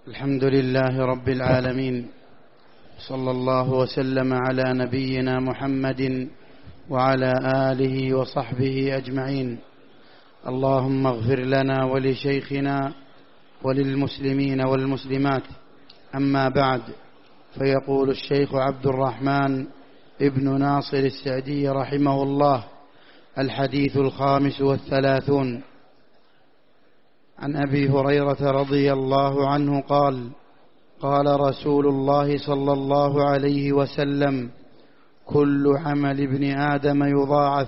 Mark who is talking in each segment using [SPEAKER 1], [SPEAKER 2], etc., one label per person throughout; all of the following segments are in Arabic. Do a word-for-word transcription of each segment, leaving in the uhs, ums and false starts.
[SPEAKER 1] الحمد لله رب العالمين، صلى الله وسلم على نبينا محمد وعلى آله وصحبه أجمعين. اللهم اغفر لنا ولشيخنا وللمسلمين والمسلمات. أما بعد، فيقول الشيخ عبد الرحمن ابن ناصر السعدي رحمه الله: الحديث الخامس والثلاثون. عن أبي هريرة رضي الله عنه قال: قال رسول الله صلى الله عليه وسلم: كل عمل ابن آدم يضاعف،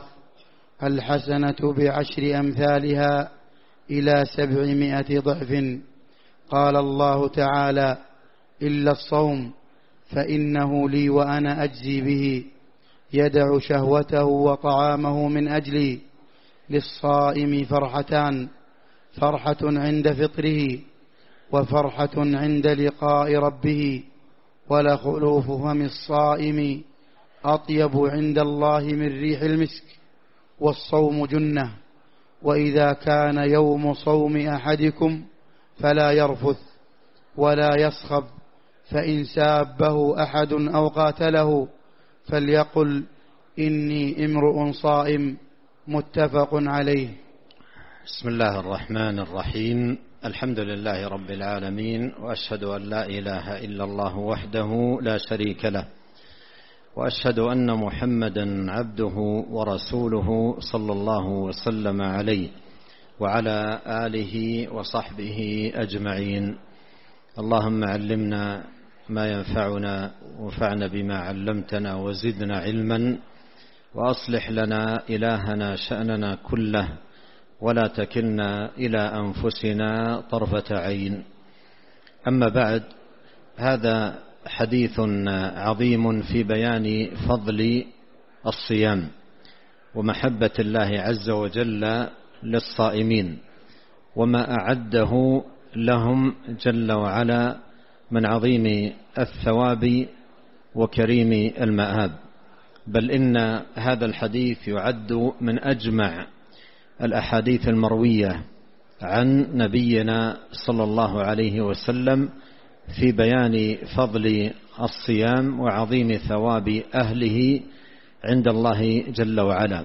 [SPEAKER 1] الحسنة بعشر أمثالها إلى سبعمائة ضعف. قال الله تعالى: إلا الصوم فإنه لي وأنا أجزي به، يدع شهوته وطعامه من أجلي. للصائم فرحتان: فرحة عند فطره، وفرحة عند لقاء ربه. ولخلوف فم الصائم أطيب عند الله من ريح المسك. والصوم جنة، وإذا كان يوم صوم أحدكم فلا يرفث ولا يصخب، فإن سابه أحد أو قاتله فليقل إني امرؤ صائم. متفق عليه.
[SPEAKER 2] بسم الله الرحمن الرحيم. الحمد لله رب العالمين، وأشهد أن لا إله إلا الله وحده لا شريك له، وأشهد أن محمدا عبده ورسوله صلى الله وسلم عليه وعلى آله وصحبه أجمعين. اللهم علمنا ما ينفعنا، وانفعنا بما علمتنا، وزدنا علما، وأصلح لنا إلهنا شأننا كله، ولا تكلنا إلى أنفسنا طرفة عين. أما بعد، هذا حديث عظيم في بيان فضل الصيام ومحبة الله عز وجل للصائمين، وما أعده لهم جل وعلا من عظيم الثواب وكريم المآب. بل إن هذا الحديث يعد من أجمع الأحاديث المروية عن نبينا صلى الله عليه وسلم في بيان فضل الصيام وعظيم ثواب أهله عند الله جل وعلا.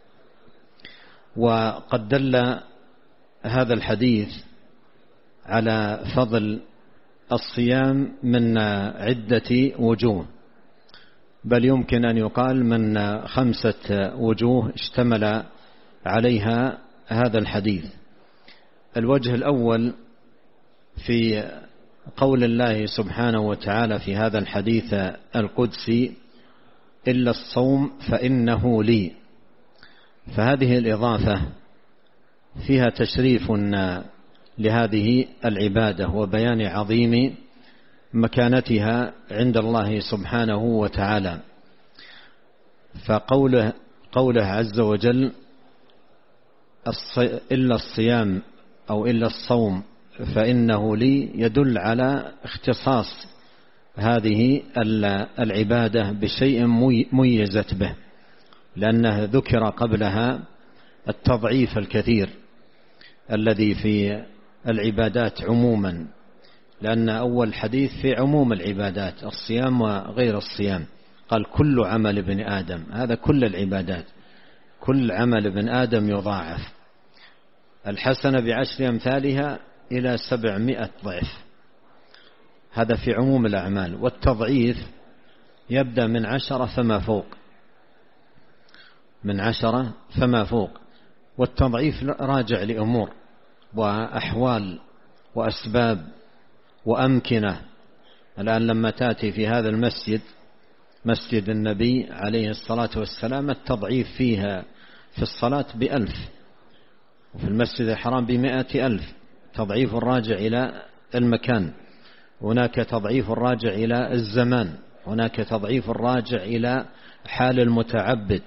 [SPEAKER 2] وقد دل هذا الحديث على فضل الصيام من عدة وجوه، بل يمكن أن يقال من خمسة وجوه اشتمل عليها هذا الحديث. الوجه الأول في قول الله سبحانه وتعالى في هذا الحديث القدسي: إلا الصوم فإنه لي. فهذه الإضافة فيها تشريف لهذه العبادة وبيان عظيم مكانتها عند الله سبحانه وتعالى. فقوله قوله عز وجل إلا الصيام أو إلا الصوم فإنه لي يدل على اختصاص هذه العبادة بشيء ميزت به، لأنه ذكر قبلها التضعيف الكثير الذي في العبادات عموما، لأن أول حديث في عموم العبادات الصيام وغير الصيام. قال كل عمل ابن آدم، هذا كل العبادات، كل عمل ابن آدم يضاعف، الحسنة بعشر أمثالها إلى سبعمائة ضعف. هذا في عموم الأعمال. والتضعيف يبدأ من عشرة فما فوق، من عشرة فما فوق. والتضعيف راجع لأمور وأحوال وأسباب وأمكنة. الآن لما تأتي في هذا المسجد، مسجد النبي عليه الصلاة والسلام، التضعيف فيها في الصلاة بألف، وفي المسجد الحرام بمائة ألف. تضعيف الراجع إلى المكان، هناك تضعيف الراجع إلى الزمان، هناك تضعيف الراجع إلى حال المتعبد،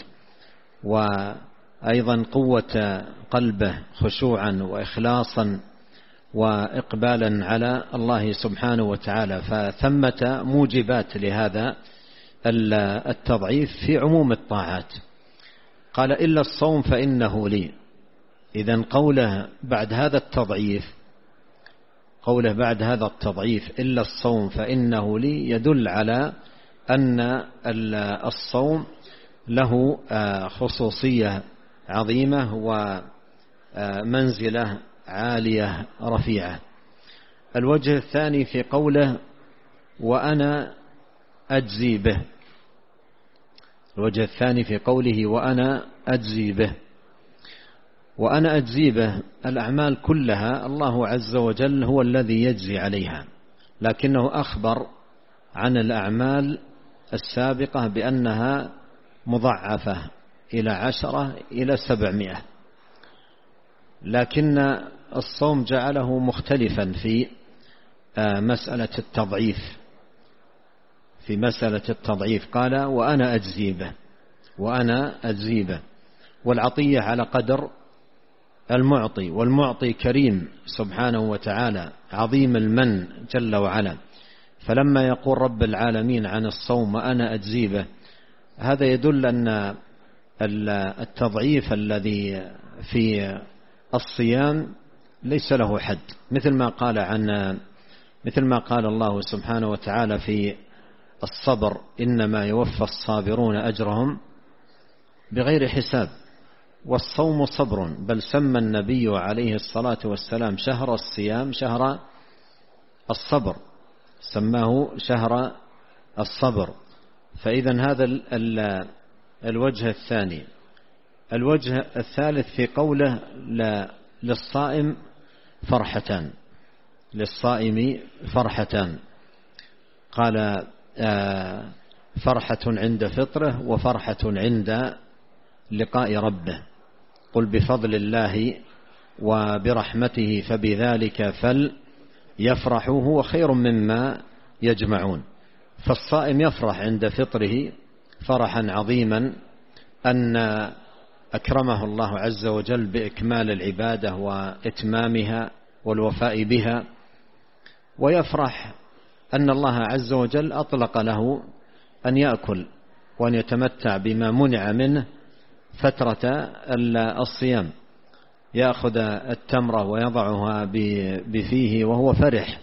[SPEAKER 2] وأيضا قوة قلبه خشوعا وإخلاصا وإقبالا على الله سبحانه وتعالى. فثمة موجبات لهذا التضعيف في عموم الطاعات. قال إلا الصوم فإنه لي. إذن قوله بعد هذا التضعيف قوله بعد هذا التضعيف إلا الصوم فإنه لي يدل على أن الصوم له خصوصية عظيمة ومنزلة عالية رفيعة. الوجه الثاني في قوله وأنا أجزي به، الوجه الثاني في قوله وأنا أجزي به، وأنا أجزي به الأعمال كلها الله عز وجل هو الذي يجزي عليها، لكنه أخبر عن الأعمال السابقة بأنها مضاعفة إلى عشرة إلى سبعمائة، لكن الصوم جعله مختلفا في مسألة التضعيف، في مسألة التضعيف قال وأنا أجزي به، وأنا أجزي به، والعطية على قدر المعطي، والمعطي كريم سبحانه وتعالى عظيم المن جل وعلا. فلما يقول رب العالمين عن الصوم وأنا أجزي به، هذا يدل أن التضعيف الذي في الصيام ليس له حد، مثل ما قال عن مثل ما قال الله سبحانه وتعالى في الصبر إنما يوفى الصابرون أجرهم بغير حساب، والصوم صبر، بل سمى النبي عليه الصلاة والسلام شهر الصيام شهر الصبر، سماه شهر الصبر. فإذا هذا الوجه الثاني. الوجه الثالث في قوله للصائم فرحتان، للصائم فرحتان، قال فرحة عند فطره وفرحة عند لقاء ربه، قل بفضل الله وبرحمته فبذلك فليفرحوا هو خير مما يجمعون. فالصائم يفرح عند فطره فرحا عظيما أن أكرمه الله عز وجل بإكمال العبادة وإتمامها والوفاء بها، ويفرح أن الله عز وجل أطلق له أن يأكل وأن يتمتع بما منع منه فترة الصيام، يأخذ التمرة ويضعها بفيه وهو فرح،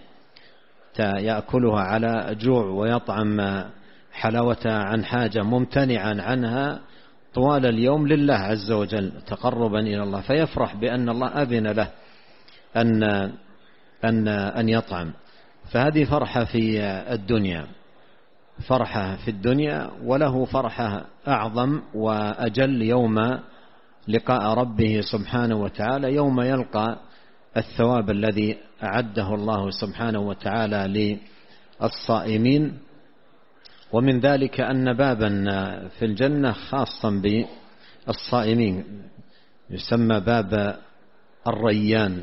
[SPEAKER 2] يأكلها على جوع ويطعم حلاوتها عن حاجة ممتنعا عنها طوال اليوم لله عز وجل تقربا إلى الله، فيفرح بأن الله أذن له أن أن أن يطعم. فهذه فرحة في الدنيا، فرحة في الدنيا، وله فرحة أعظم وأجل يوم لقاء ربه سبحانه وتعالى، يوم يلقى الثواب الذي أعده الله سبحانه وتعالى للصائمين. ومن ذلك أن بابا في الجنة خاصا بالصائمين يسمى باب الريان،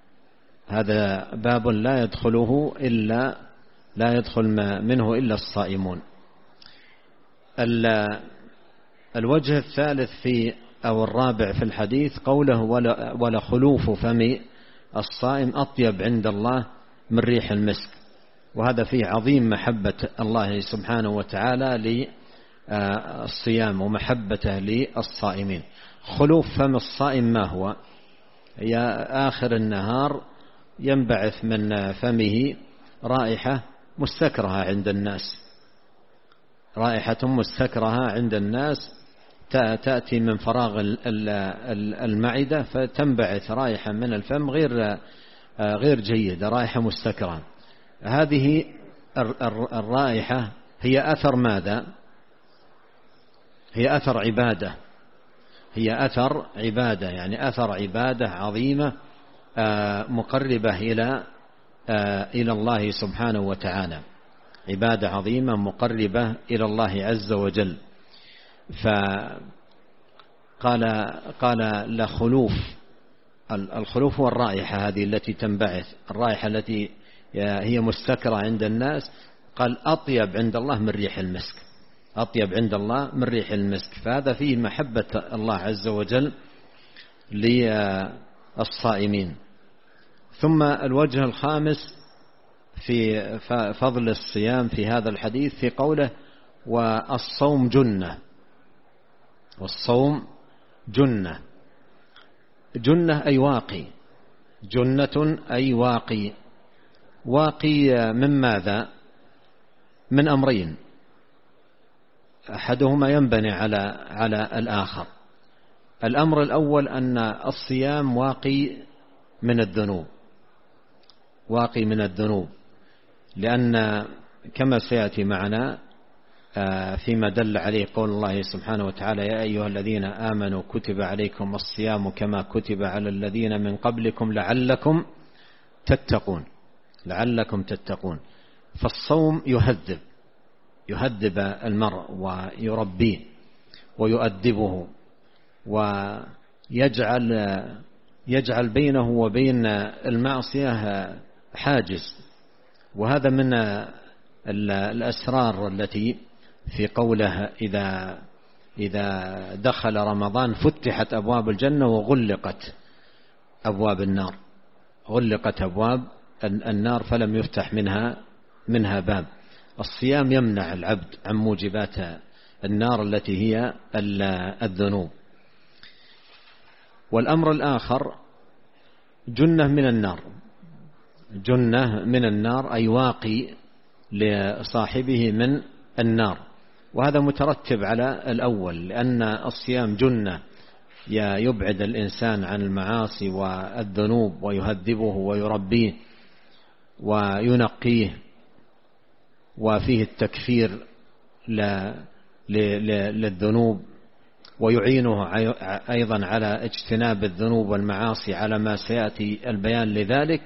[SPEAKER 2] هذا باب لا يدخله إلا لا يدخل منه إلا الصائمون. الوجه الثالث في أو الرابع في الحديث قوله ولخلوف فم الصائم أطيب عند الله من ريح المسك، وهذا فيه عظيم محبة الله سبحانه وتعالى للصيام ومحبته للصائمين. خلوف فم الصائم ما هو؟ هي آخر النهار ينبعث من فمه رائحة مستكرهة عند الناس، رائحة مستكرهة عند الناس تأتي من فراغ المعدة فتنبعث رائحة من الفم غير غير جيدة، رائحة مستكرهة. هذه الرائحة هي أثر ماذا؟ هي أثر عبادة، هي أثر عبادة، يعني أثر عبادة عظيمة مقربة إلى إلى الله سبحانه وتعالى، عبادة عظيمة مقربة إلى الله عز وجل. فقال قال لخلوف، الخلوف هو الرائحة هذه التي تنبعث، الرائحة التي هي مستكرة عند الناس، قال أطيب عند الله من ريح المسك، أطيب عند الله من ريح المسك. فهذا فيه محبة الله عز وجل للصائمين. ثم الوجه الخامس في فضل الصيام في هذا الحديث في قوله والصوم جنة، والصوم جنة، جنة أي واقي، جنة أي واقي، واقي من ماذا؟ من أمرين، أحدهما ينبني على على الآخر. الأمر الأول أن الصيام واقي من الذنوب، واقي من الذنوب، لأن كما سيأتي معنا فيما دل عليه قول الله سبحانه وتعالى: يا أيها الذين آمنوا كتب عليكم الصيام كما كتب على الذين من قبلكم لعلكم تتقون، لعلكم تتقون. فالصوم يهذب يهذب المرء ويربيه ويؤدبه ويجعل يجعل بينه وبين المعصية حاجز. وهذا من الأسرار التي في قوله: إذا إذا دخل رمضان فتحت أبواب الجنة وغلقت أبواب النار، غلقت أبواب النار فلم يفتح منها منها باب. الصيام يمنع العبد عن موجبات النار التي هي الذنوب. والأمر الآخر جنة من النار، جنة من النار أي واقي لصاحبه من النار. وهذا مترتب على الأول، لأن الصيام جنة يبعد الإنسان عن المعاصي والذنوب ويهذبه ويربيه وينقيه، وفيه التكفير للذنوب، ويعينه أيضا على اجتناب الذنوب والمعاصي على ما سيأتي البيان لذلك.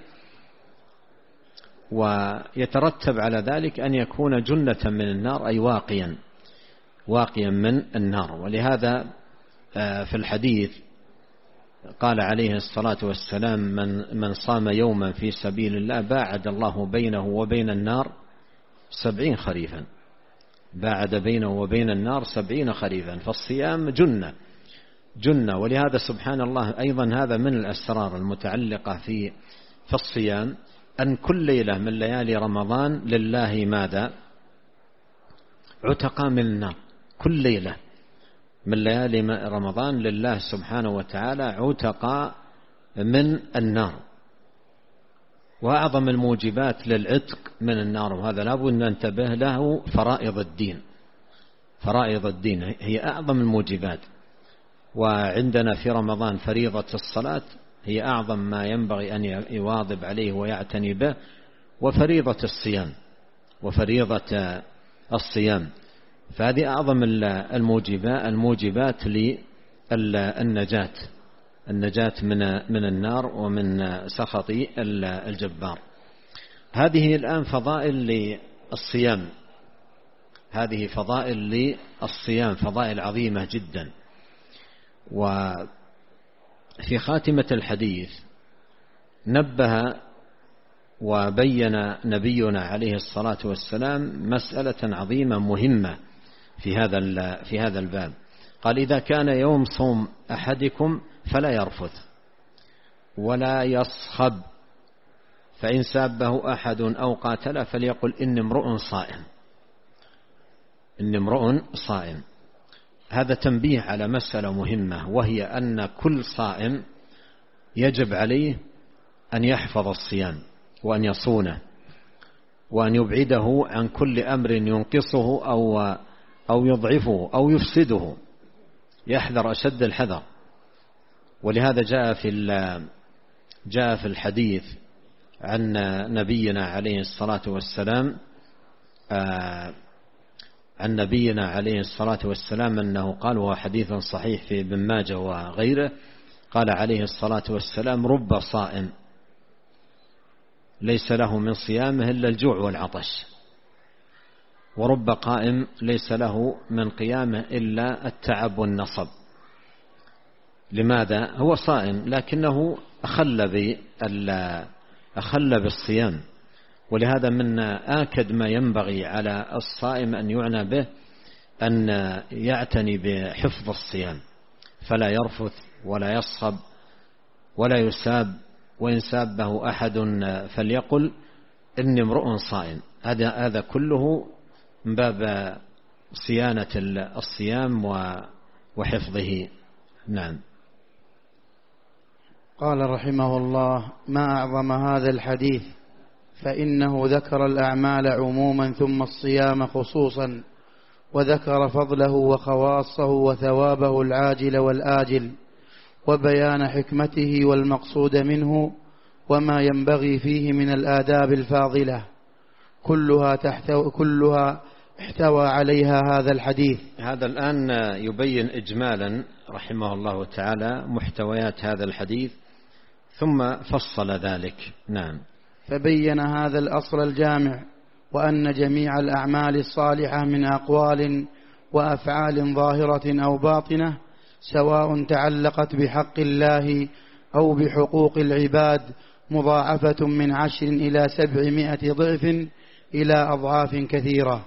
[SPEAKER 2] ويترتب على ذلك أن يكون جنة من النار أي واقيا واقيا من النار. ولهذا في الحديث قال عليه الصلاة والسلام: من من صام يوما في سبيل الله باعد الله بينه وبين النار سبعين خريفا، باعد بينه وبين النار سبعين خريفا. فالصيام جنة جنة. ولهذا سبحان الله أيضا هذا من الأسرار المتعلقة في في الصيام، أن كل ليلة من ليالي رمضان لله ماذا؟ عتقى من النار. كل ليلة من ليالي رمضان لله سبحانه وتعالى عتقى من النار. وأعظم الموجبات للعتق من النار، وهذا لابد أن ننتبه له، فرائض الدين. فرائض الدين هي أعظم الموجبات. وعندنا في رمضان فريضة الصلاة هي أعظم ما ينبغي أن يواظب عليه ويعتني به، وفريضة الصيام وفريضة الصيام فهذه أعظم الموجبات الموجبات للنجاة النجاة من من النار ومن سخط الجبار. هذه الآن فضائل للصيام، هذه فضائل للصيام، فضائل عظيمة جدا. وفي خاتمة الحديث نبه وبين نبينا عليه الصلاة والسلام مسألة عظيمة مهمة في هذا في هذا الباب. قال: إذا كان يوم صوم أحدكم فلا يرفث ولا يصخب، فإن سابه أحد أو قاتله فليقل إني امرؤ صائم، إني امرؤ صائم. هذا تنبيه على مسألة مهمة، وهي أن كل صائم يجب عليه أن يحفظ الصيام وأن يصونه وأن يبعده عن كل أمر ينقصه أو أو يضعفه أو يفسده، يحذر أشد الحذر. ولهذا جاء في جاء في الحديث عن نبينا عليه الصلاة والسلام عن نبينا عليه الصلاة والسلام أنه قال، وهو حديث صحيح في ابن ماجه وغيره، قال عليه الصلاة والسلام: رب صائم ليس له من صيامه إلا الجوع والعطش، ورب قائم ليس له من قيامه إلا التعب والنصب. لماذا؟ هو صائم لكنه أخل أخل بالصيام. ولهذا من آكد ما ينبغي على الصائم أن يعنى به أن يعتني بحفظ الصيام، فلا يرفث ولا يصخب ولا يساب، وإن سابه أحد فليقل إني امرؤ صائم. هذا هذا كله من باب صيانة الصيام وحفظه. نعم.
[SPEAKER 1] قال رحمه الله: ما أعظم هذا الحديث فإنه ذكر الأعمال عموما ثم الصيام خصوصا، وذكر فضله وخواصه وثوابه العاجل والآجل، وبيان حكمته والمقصود منه، وما ينبغي فيه من الآداب الفاضلة، كلها, تحتو كلها احتوى عليها هذا الحديث.
[SPEAKER 2] هذا الآن يبين إجمالا رحمه الله تعالى محتويات هذا الحديث، ثم فصل ذلك. نعم.
[SPEAKER 1] فبين هذا الأصل الجامع، وأن جميع الأعمال الصالحة من أقوال وأفعال ظاهرة أو باطنة، سواء تعلقت بحق الله أو بحقوق العباد، مضاعفة من عشر إلى سبعمائة ضعف إلى أضعاف كثيرة.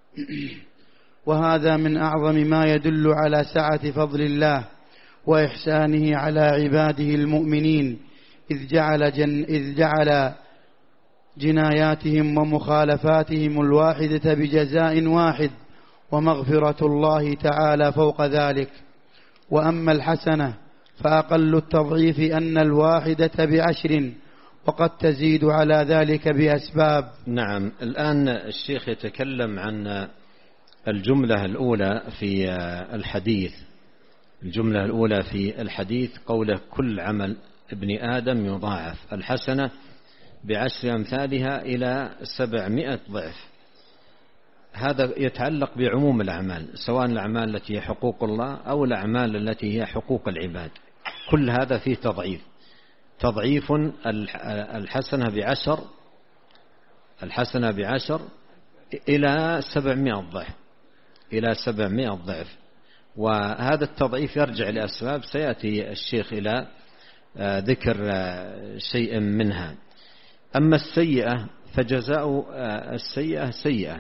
[SPEAKER 1] وهذا من أعظم ما يدل على سعة فضل الله وإحسانه على عباده المؤمنين، إذ جعل, جن إذ جعل جناياتهم ومخالفاتهم الواحدة بجزاء واحد، ومغفرة الله تعالى فوق ذلك. وأما الحسنة فأقل التضعيف أن الواحدة بعشر، وقد تزيد على ذلك بأسباب.
[SPEAKER 2] نعم. الآن الشيخ يتكلم عن الجملة الأولى في الحديث. الجملة الأولى في الحديث قوله كل عمل ابن آدم يضاعف، الحسنة بعشر أمثالها إلى سبعمائة ضعف. هذا يتعلق بعموم الأعمال، سواء الأعمال التي هي حقوق الله أو الأعمال التي هي حقوق العباد، كل هذا فيه تضعيف. تضعيف الحسنة بعشر الحسنة بعشر إلى سبعمائة ضعف إلى سبعمائة ضعف. وهذا التضعيف يرجع لأسباب سيأتي الشيخ إلى ذكر شيء منها. أما السيئة فجزاء السيئة سيئة،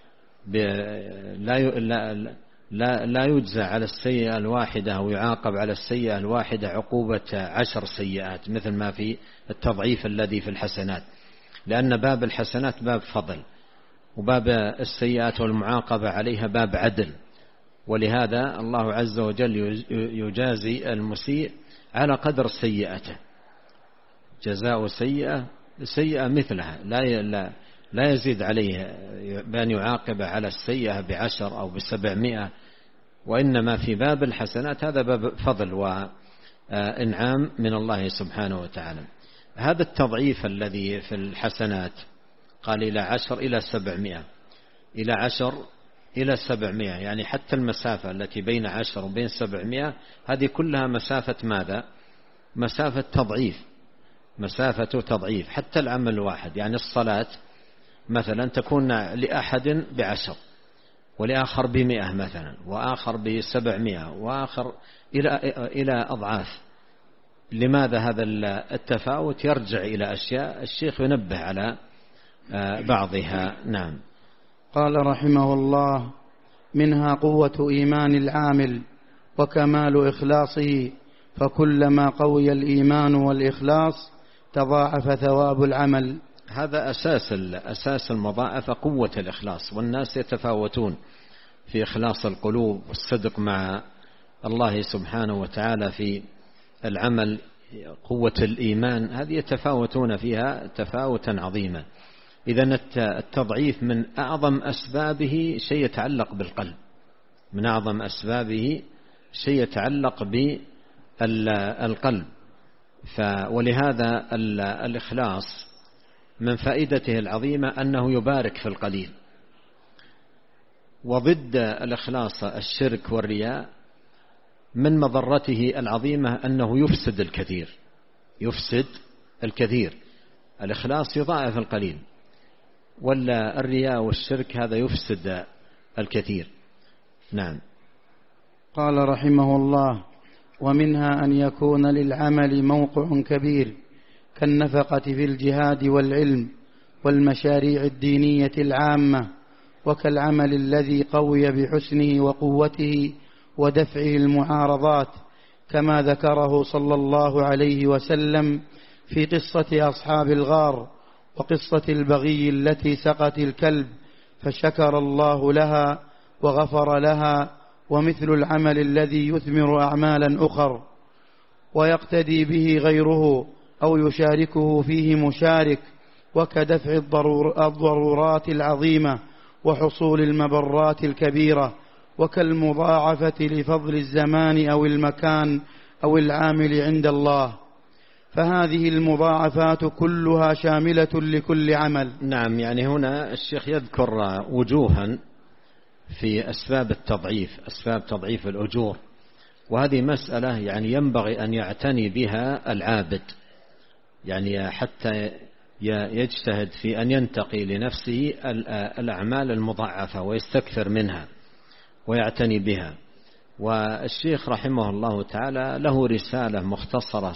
[SPEAKER 2] لا لا لا يجزى على السيئة الواحدة أو يعاقب على السيئة الواحدة عقوبة عشر سيئات مثل ما في التضعيف الذي في الحسنات، لأن باب الحسنات باب فضل، وباب السيئات والمعاقبة عليها باب عدل. ولهذا الله عز وجل يجازي المسيء على قدر سيئته، جزاء سيئة سيئة مثلها، لا لا لا يزيد عليه بأن يعاقب على السيئة بعشر أو بسبعمائة، وإنما في باب الحسنات هذا باب فضل وإنعام من الله سبحانه وتعالى. هذا التضعيف الذي في الحسنات قال إلى عشر إلى سبعمائة، إلى عشر إلى سبعمائة، يعني حتى المسافة التي بين عشر وبين سبعمائة هذه كلها مسافة ماذا؟ مسافة تضعيف، مسافة تضعيف. حتى العمل الواحد، يعني الصلاة مثلا تكون لأحد بعشر ولآخر بمئة مثلا، وآخر بسبعمائة، وآخر إلى إلى أضعاف. لماذا هذا التفاوت؟ يرجع إلى أشياء الشيخ ينبه على بعضها. نعم.
[SPEAKER 1] قال رحمه الله: منها قوة إيمان العامل وكمال إخلاصه، فكلما قوي الإيمان والإخلاص تضاعف ثواب العمل.
[SPEAKER 2] هذا أساس أساس المضاعفة، قوة الإخلاص. والناس يتفاوتون في إخلاص القلوب والصدق مع الله سبحانه وتعالى في العمل. قوة الإيمان هذه يتفاوتون فيها تفاوتا عظيما. إذن التضعيف من أعظم أسبابه شيء يتعلق بالقلب، من أعظم أسبابه شيء يتعلق بالقلب. ولهذا الإخلاص من فائدته العظيمة أنه يبارك في القليل، وضد الإخلاص الشرك والرياء من مضرته العظيمة أنه يفسد الكثير، يفسد الكثير. الإخلاص يضاعف القليل، ولا الرياء والشرك هذا يفسد الكثير. نعم.
[SPEAKER 1] قال رحمه الله: ومنها أن يكون للعمل موقع كبير كالنفقة في الجهاد والعلم والمشاريع الدينية العامة، وكالعمل الذي قوي بحسنه وقوته ودفعه المعارضات، كما ذكره صلى الله عليه وسلم في قصة أصحاب الغار وقصة البغي التي سقت الكلب فشكر الله لها وغفر لها، ومثل العمل الذي يثمر أعمالا أخر ويقتدي به غيره أو يشاركه فيه مشارك، وكدفع الضرورات العظيمة وحصول المبرات الكبيرة، وكالمضاعفة لفضل الزمان أو المكان أو العامل عند الله، فهذه المضاعفات كلها شاملة لكل عمل.
[SPEAKER 2] نعم، يعني هنا الشيخ يذكر وجوها في أسباب التضعيف، أسباب تضعيف الأجور، وهذه مسألة يعني ينبغي أن يعتني بها العابد، يعني حتى يجتهد في أن ينتقي لنفسه الأعمال المضاعفة ويستكثر منها ويعتني بها. والشيخ رحمه الله تعالى له رسالة مختصرة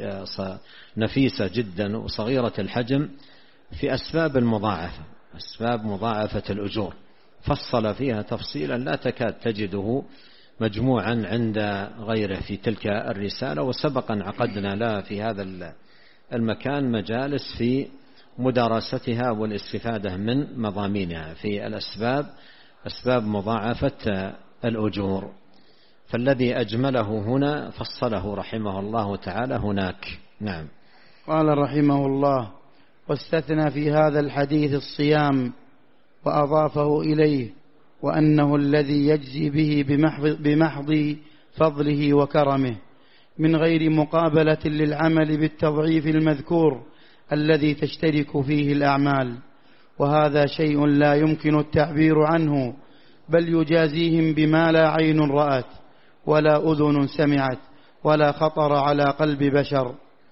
[SPEAKER 2] نفيسة جدا وصغيرة الحجم في أسباب المضاعفة، أسباب مضاعفة الأجور، فصل فيها تفصيلا لا تكاد تجده مجموعا عند غيره في تلك الرسالة. وسبقا عقدنا لا في هذا المكان مجالس في مدارستها والاستفادة من مضامينها في الأسباب، أسباب مضاعفة الأجور، فالذي أجمله هنا فصله رحمه الله تعالى هناك. نعم.
[SPEAKER 1] قال رحمه الله: واستثنى في هذا الحديث الصيام وأضافه إليه، وأنه الذي يجزي به بمحض, بمحض فضله وكرمه من غير مقابلة للعمل بالتضعيف المذكور الذي تشترك فيه الأعمال، وهذا شيء لا يمكن التعبير عنه، بل يجازيهم بما لا عين رأت ولا أذن سمعت ولا خطر على قلب بشر.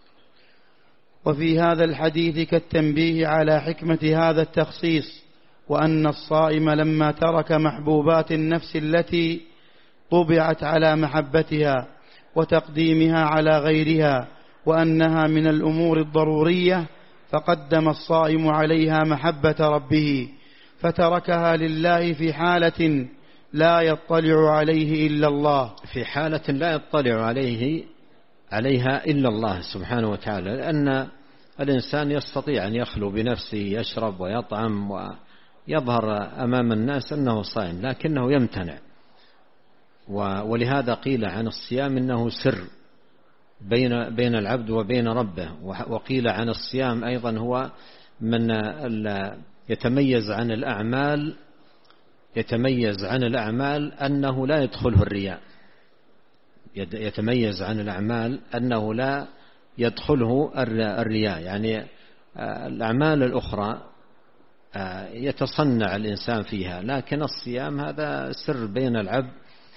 [SPEAKER 1] وفي هذا الحديث كالتنبيه على حكمة هذا التخصيص، وأن الصائم لما ترك محبوبات النفس التي طبعت على محبتها وتقديمها على غيرها وأنها من الأمور الضرورية، فقدم الصائم عليها محبة ربه فتركها لله في حالة لا يطلع عليه إلا الله،
[SPEAKER 2] في حالة لا يطلع عليه عليها إلا الله سبحانه وتعالى، لأن الإنسان يستطيع أن يخلو بنفسه، يشرب ويطعم ويظهر أمام الناس أنه صائم، لكنه يمتنع. ولهذا قيل عن الصيام إنه سر بين بين العبد وبين ربه، وقيل عن الصيام أيضا هو من يتميز عن الأعمال يتميز عن الأعمال أنه لا يدخله الرياء، يتميز عن الأعمال أنه لا يدخله الرياء، يعني الأعمال الأخرى يتصنع الإنسان فيها، لكن الصيام هذا سر بين العبد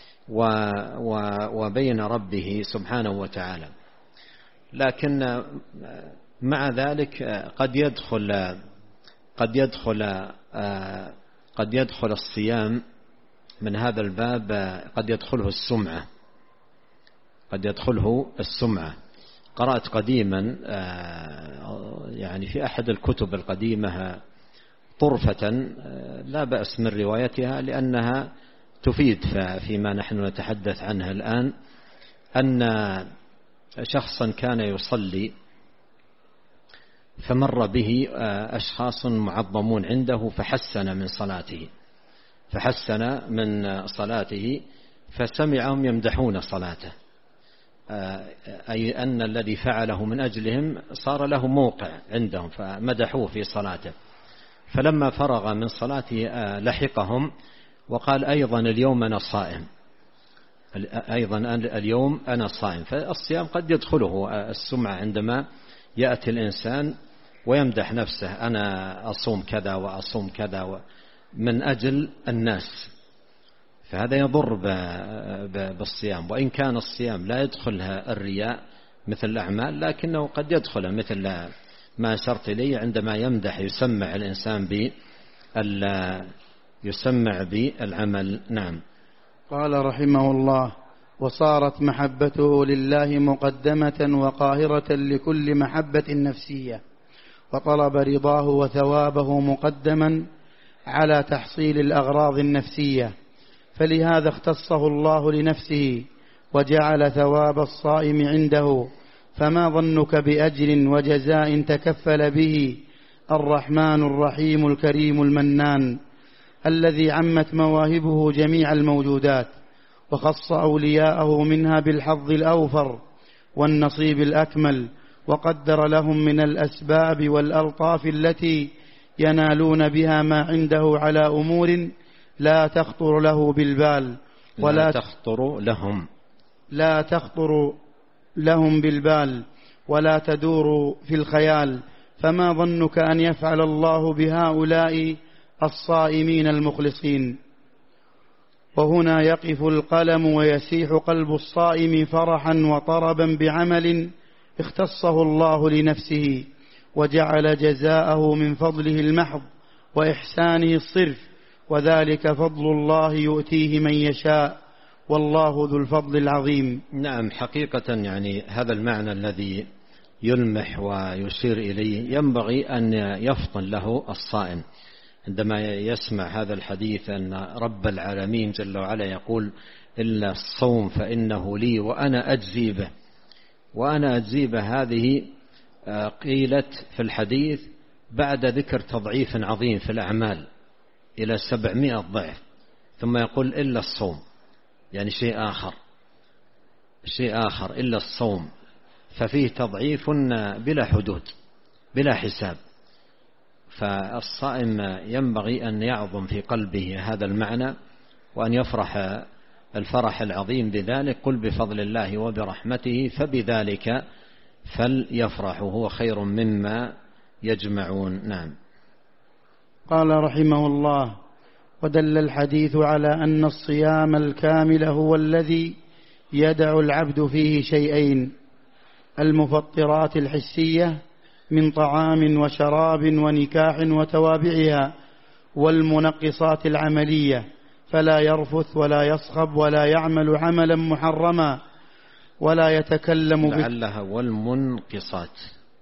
[SPEAKER 2] وبين ربه سبحانه وتعالى. لكن مع ذلك قد يدخل قد يدخل قد يدخل الصيام من هذا الباب، قد يدخله السمعة قد يدخله السمعة. قرأت قديما يعني في أحد الكتب القديمة طرفة لا بأس من روايتها لأنها تفيد فيما نحن نتحدث عنها الآن، أن شخصا كان يصلي فمر به أشخاص معظمون عنده فحسن من صلاته فحسن من صلاته فسمعهم يمدحون صلاته، أي أن الذي فعله من أجلهم صار له موقع عندهم فمدحوه في صلاته. فلما فرغ من صلاته لحقهم وقال أيضا اليوم أنا صائم، أيضا اليوم أنا صائم. فالصيام قد يدخله السمعة عندما يأتي الإنسان ويمدح نفسه، أنا أصوم كذا وأصوم كذا من أجل الناس، فهذا يضر بالصيام. وإن كان الصيام لا يدخلها الرياء مثل الأعمال، لكنه قد يدخل مثل ما أشرت إليه عندما يمدح يسمع الإنسان بال يسمع بالعمل. نعم.
[SPEAKER 1] قال رحمه الله: وصارت محبته لله مقدمة وقاهرة لكل محبة نفسية، وطلب رضاه وثوابه مقدما على تحصيل الأغراض النفسية، فلهذا اختصه الله لنفسه وجعل ثواب الصائم عنده. فما ظنك بأجر وجزاء تكفل به الرحمن الرحيم الكريم المنان، الذي عمت مواهبه جميع الموجودات، وخص أولياءه منها بالحظ الأوفر والنصيب الأكمل، وقدر لهم من الأسباب والألطاف التي ينالون بها ما عنده على أمور لا تخطر له بالبال ولا
[SPEAKER 2] لا تخطر لهم
[SPEAKER 1] لا تخطر لهم بالبال ولا تدور في الخيال. فما ظنك أن يفعل الله بهؤلاء الصائمين المخلصين؟ وهنا يقف القلم ويسيح قلب الصائم فرحا وطربا بعمل اختصه الله لنفسه، وجعل جزاءه من فضله المحض وإحسانه الصرف، وذلك فضل الله يؤتيه من يشاء، والله ذو الفضل العظيم.
[SPEAKER 2] نعم، حقيقة يعني هذا المعنى الذي يلمح ويشير إليه ينبغي أن يفطن له الصائم عندما يسمع هذا الحديث، أن رب العالمين جل وعلا يقول إلا الصوم فإنه لي وأنا أجزي به. وأنا أجزي به هذه قيلت في الحديث بعد ذكر تضعيف عظيم في الأعمال إلى سبعمائة ضعف، ثم يقول إلا الصوم، يعني شيء آخر شيء آخر إلا الصوم، ففيه تضعيف بلا حدود بلا حساب. فالصائم ينبغي أن يعظم في قلبه هذا المعنى وأن يفرح الفرح العظيم بذلك. قل بفضل الله وبرحمته فبذلك فليفرحوا هو خير مما يجمعون. نعم.
[SPEAKER 1] قال رحمه الله: ودل الحديث على أن الصيام الكامل هو الذي يدع العبد فيه شيئين: المفطرات الحسية من طعام وشراب ونكاح وتوابعها، والمنقصات العملية فلا يرفث ولا يصخب ولا يعمل عملا محرما ولا يتكلم
[SPEAKER 2] لعلها والمنقصات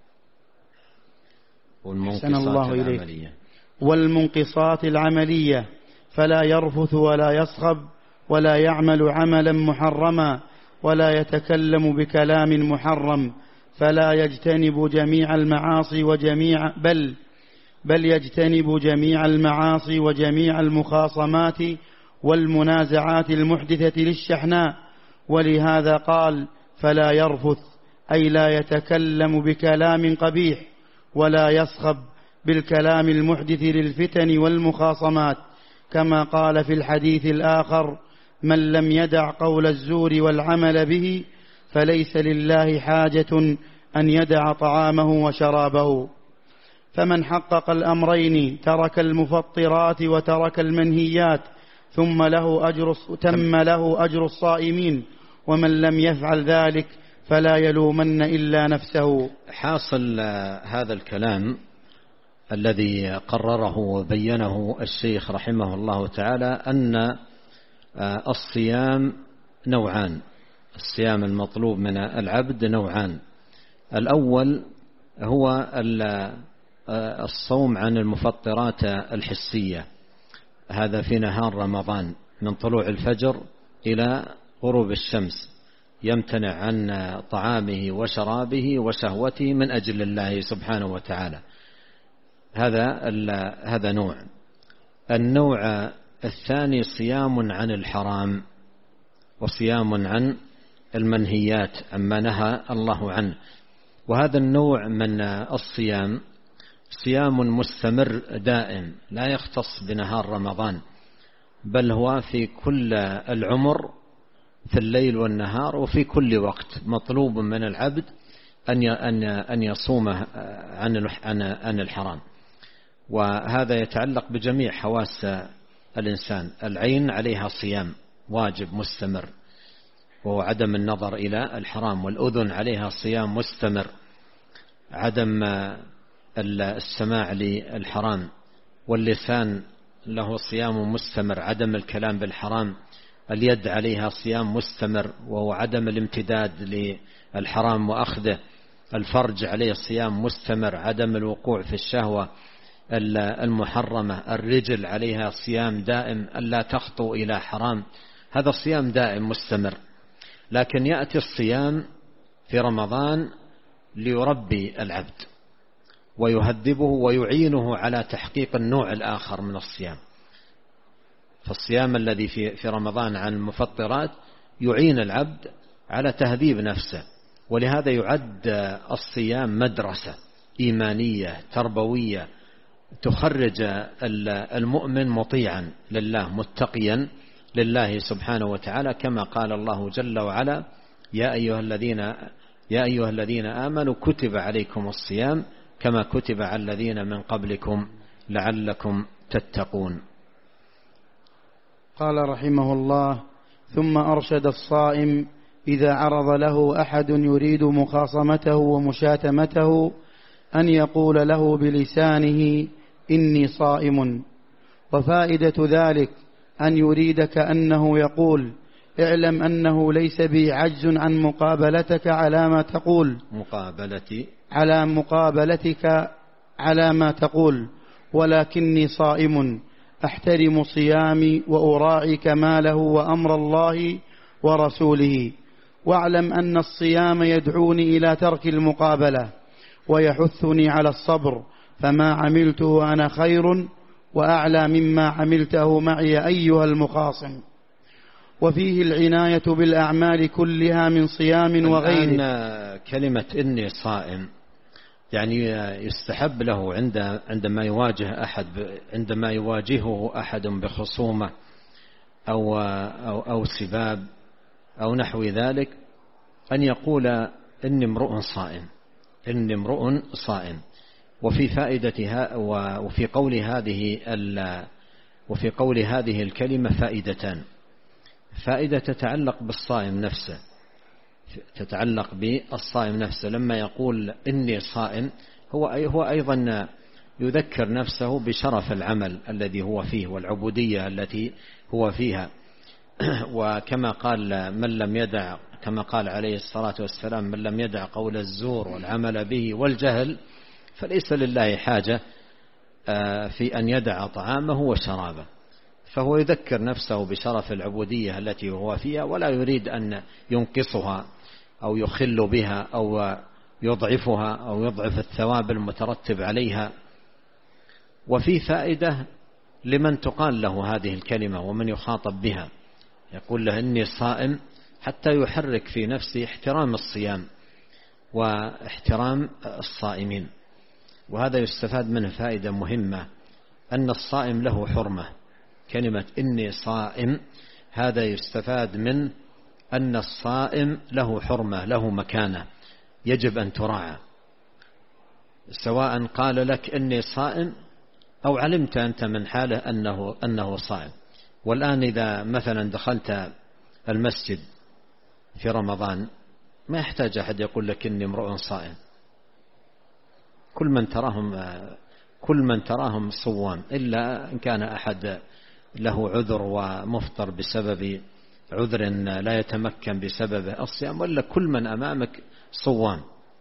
[SPEAKER 1] والمنقصات
[SPEAKER 2] الله العملية
[SPEAKER 1] والمنقصات العملية فلا يرفث ولا يصخب ولا يعمل عملا محرما ولا يتكلم بكلام محرم، فلا يجتنب جميع المعاصي وجميع بل بل يجتنب جميع المعاصي وجميع المخاصمات والمنازعات المحدثة للشحناء. ولهذا قال: فلا يرفث، أي لا يتكلم بكلام قبيح، ولا يصخب بالكلام المحدث للفتن والمخاصمات، كما قال في الحديث الآخر: من لم يدع قول الزور والعمل به فليس لله حاجة أن يدع طعامه وشرابه. فمن حقق الأمرين ترك المفطرات وترك المنهيات ثم له أجر تم له أجر الصائمين، ومن لم يفعل ذلك فلا يلومن إلا نفسه.
[SPEAKER 2] حاصل هذا الكلام الذي قرره وبينه الشيخ رحمه الله تعالى أن الصيام نوعان، الصيام المطلوب من العبد نوعان. الأول هو الصوم عن المفطرات الحسية، هذا في نهار رمضان من طلوع الفجر إلى غروب الشمس، يمتنع عن طعامه وشرابه وشهوته من أجل الله سبحانه وتعالى. هذا هذا نوع. النوع الثاني صيام عن الحرام وصيام عن المنهيات عما نهى الله عنه. وهذا النوع من الصيام صيام مستمر دائم لا يختص بنهار رمضان، بل هو في كل العمر، في الليل والنهار وفي كل وقت. مطلوب من العبد أن يصوم عن الحرام، وهذا يتعلق بجميع حواس الإنسان. العين عليها صيام واجب مستمر وهو عدم النظر إلى الحرام، والأذن عليها صيام مستمر عدم السماع للحرام، واللسان له صيام مستمر عدم الكلام بالحرام، اليد عليها صيام مستمر وهو عدم الامتداد للحرام وأخذه، الفرج عليه صيام مستمر عدم الوقوع في الشهوة المحرمة، الرجل عليها صيام دائم ألا تخطو إلى حرام، هذا صيام دائم مستمر. لكن يأتي الصيام في رمضان ليربي العبد ويهذبه ويعينه على تحقيق النوع الآخر من الصيام. فالصيام الذي في في رمضان عن المفطرات يعين العبد على تهذيب نفسه ولهذا يعد الصيام مدرسة إيمانية تربوية تخرج المؤمن مطيعا لله متقيا لله سبحانه وتعالى، كما قال الله جل وعلا: يا أيها الذين يا أيها الذين آمنوا كتب عليكم الصيام كما كتب على الذين من قبلكم لعلكم تتقون.
[SPEAKER 1] قال رحمه الله: ثم أرشد الصائم إذا عرض له أحد يريد مخاصمته ومشاتمته أن يقول له بلسانه: إني صائم. وفائدة ذلك أن يريد كأنه يقول: اعلم أنه ليس بي عجز عن مقابلتك على ما تقول
[SPEAKER 2] مقابلتي
[SPEAKER 1] على مقابلتك على ما تقول، ولكني صائم أحترم صيامي وأراعي كماله وأمر الله ورسوله، واعلم أن الصيام يدعوني إلى ترك المقابلة ويحثني على الصبر، فما عملته أنا خير وأعلى مما عملته معي أيها المخاصم. وفيه العناية بالأعمال كلها من صيام وغيره.
[SPEAKER 2] الآن كلمة إني صائم يعني يستحب له عند عندما يواجه أحد عندما يواجهه أحد بخصومة أو أو أو سباب أو نحو ذلك أن يقول: إني امرؤ صائم، إني امرؤ صائم. وفي فائدتها وفي قول هذه وفي قول هذه الكلمة فائدتان: فائدة تتعلق بالصائم نفسه، تتعلق بالصائم نفسه. لما يقول إني صائم هو هو أيضا يذكر نفسه بشرف العمل الذي هو فيه والعبودية التي هو فيها. وكما قال من لم يدع كما قال عليه الصلاة والسلام: من لم يدع قول الزور والعمل به والجهل فليس لله حاجة في أن يدع طعامه وشرابه. فهو يذكر نفسه بشرف العبودية التي هو فيها، ولا يريد أن ينقصها أو يخل بها أو يضعفها أو يضعف الثواب المترتب عليها. وفي فائدة لمن تقال له هذه الكلمة ومن يخاطب بها، يقول له إني صائم، حتى يحرك في نفسه احترام الصيام واحترام الصائمين. وهذا يستفاد منه فائدة مهمة، أن الصائم له حرمة. كلمة إني صائم هذا يستفاد من أن الصائم له حرمة، له مكانة يجب أن تراعى، سواء قال لك إني صائم أو علمت أنت من حاله أنه, أنه صائم. والآن إذا مثلا دخلت المسجد في رمضان ما يحتاج أحد يقول لك إني امرؤ صائم، كل من تراهم كل من تراهم صوام، إلا إن كان أحد له عذر ومفطر بسبب عذر لا يتمكن بسببه الصيام، ولا كل من أمامك صوام،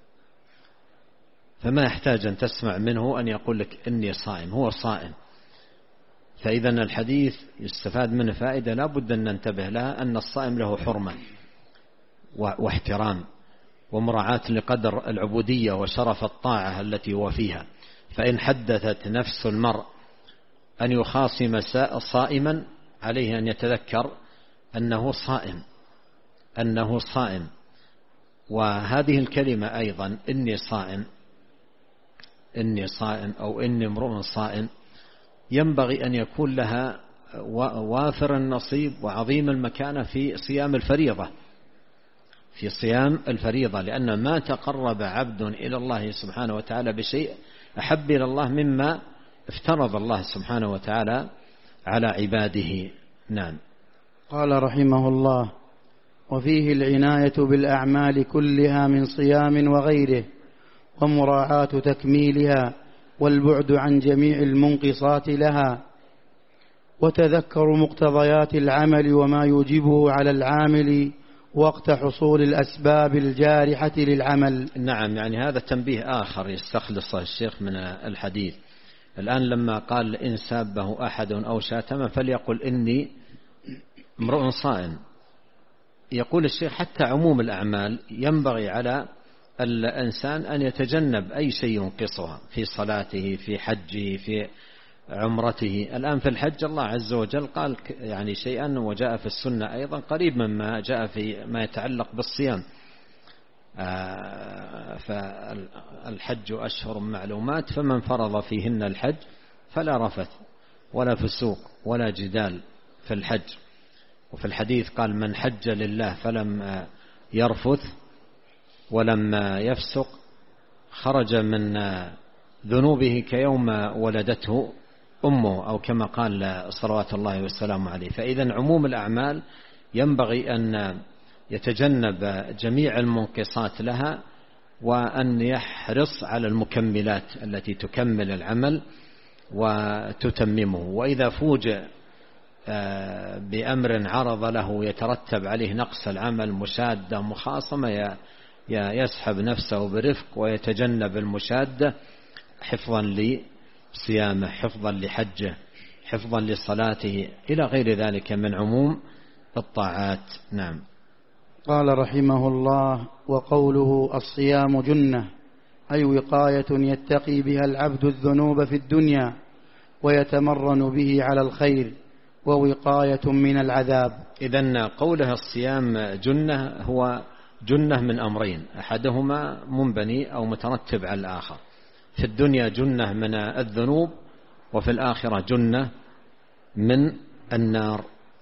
[SPEAKER 2] فما يحتاج أن تسمع منه أن يقول لك إني صائم، هو صائم. فإذا الحديث يستفاد منه فائدة لا بد أن ننتبه لها، أن الصائم له حرمة واحترام ومراعاة لقدر العبودية وشرف الطاعة التي هو فيها. فإن حدثت نفس المرء أن يخاصم صائما عليه أن يتذكر أنه صائم أنه صائم. وهذه الكلمة أيضا إني صائم إني صائم أو إني امرؤ صائم ينبغي أن يكون لها وافر النصيب وعظيم المكانة في صيام الفريضة في صيام الفريضة لأن ما تقرب عبد إلى الله سبحانه وتعالى بشيء أحب إلى الله مما افترض الله سبحانه وتعالى على عباده. نعم.
[SPEAKER 1] قال رحمه الله: وفيه العناية بالأعمال كلها من صيام وغيره، ومراعاة تكميلها، والبعد عن جميع المنقصات لها، وتذكر مقتضيات العمل وما يوجبه على العامل وقت حصول الأسباب الجارحة للعمل.
[SPEAKER 2] نعم، يعني هذا تنبيه آخر يستخلصه الشيخ من الحديث. الآن لما قال إن سابه أحد أو شاتمه فليقل إني امرؤ صائم، يقول الشيخ حتى عموم الأعمال ينبغي على الإنسان أن يتجنب أي شيء ينقصها في صلاته، في حجه، في عمرته. الآن في الحج الله عز وجل قال يعني شيئا، وجاء في السنة أيضا قريب مما جاء في ما يتعلق بالصيام، فالحج أشهر معلومات، فمن فرض فيهن الحج فلا رفث ولا فسوق ولا جدال في الحج. وفي الحديث قال: من حج لله فلم يرفث ولم يفسق خرج من ذنوبه كيوم ولدته أمه، أو كما قال صلوات الله والسلام عليه. فإذا عموم الأعمال ينبغي أن يتجنب جميع المنقصات لها، وأن يحرص على المكملات التي تكمل العمل وتتممه. وإذا فوجئ بأمر عرض له يترتب عليه نقص العمل، مشادة مخاصمة، يسحب نفسه برفق ويتجنب المشادة حفظا لصيامه، حفظا لحجه، حفظا لصلاته، إلى غير ذلك من عموم الطاعات. نعم.
[SPEAKER 1] قال رحمه الله: وقوله الصيام جنة، أي وقاية يتقي بها العبد الذنوب في الدنيا ويتمرن به على الخير، ووقاية من العذاب.
[SPEAKER 2] إذن قوله الصيام جنة هو جنة من أمرين، أحدهما منبني أو مترتب على الآخر. في الدنيا جنة من الذنوب، وفي الآخرة جنة من النار.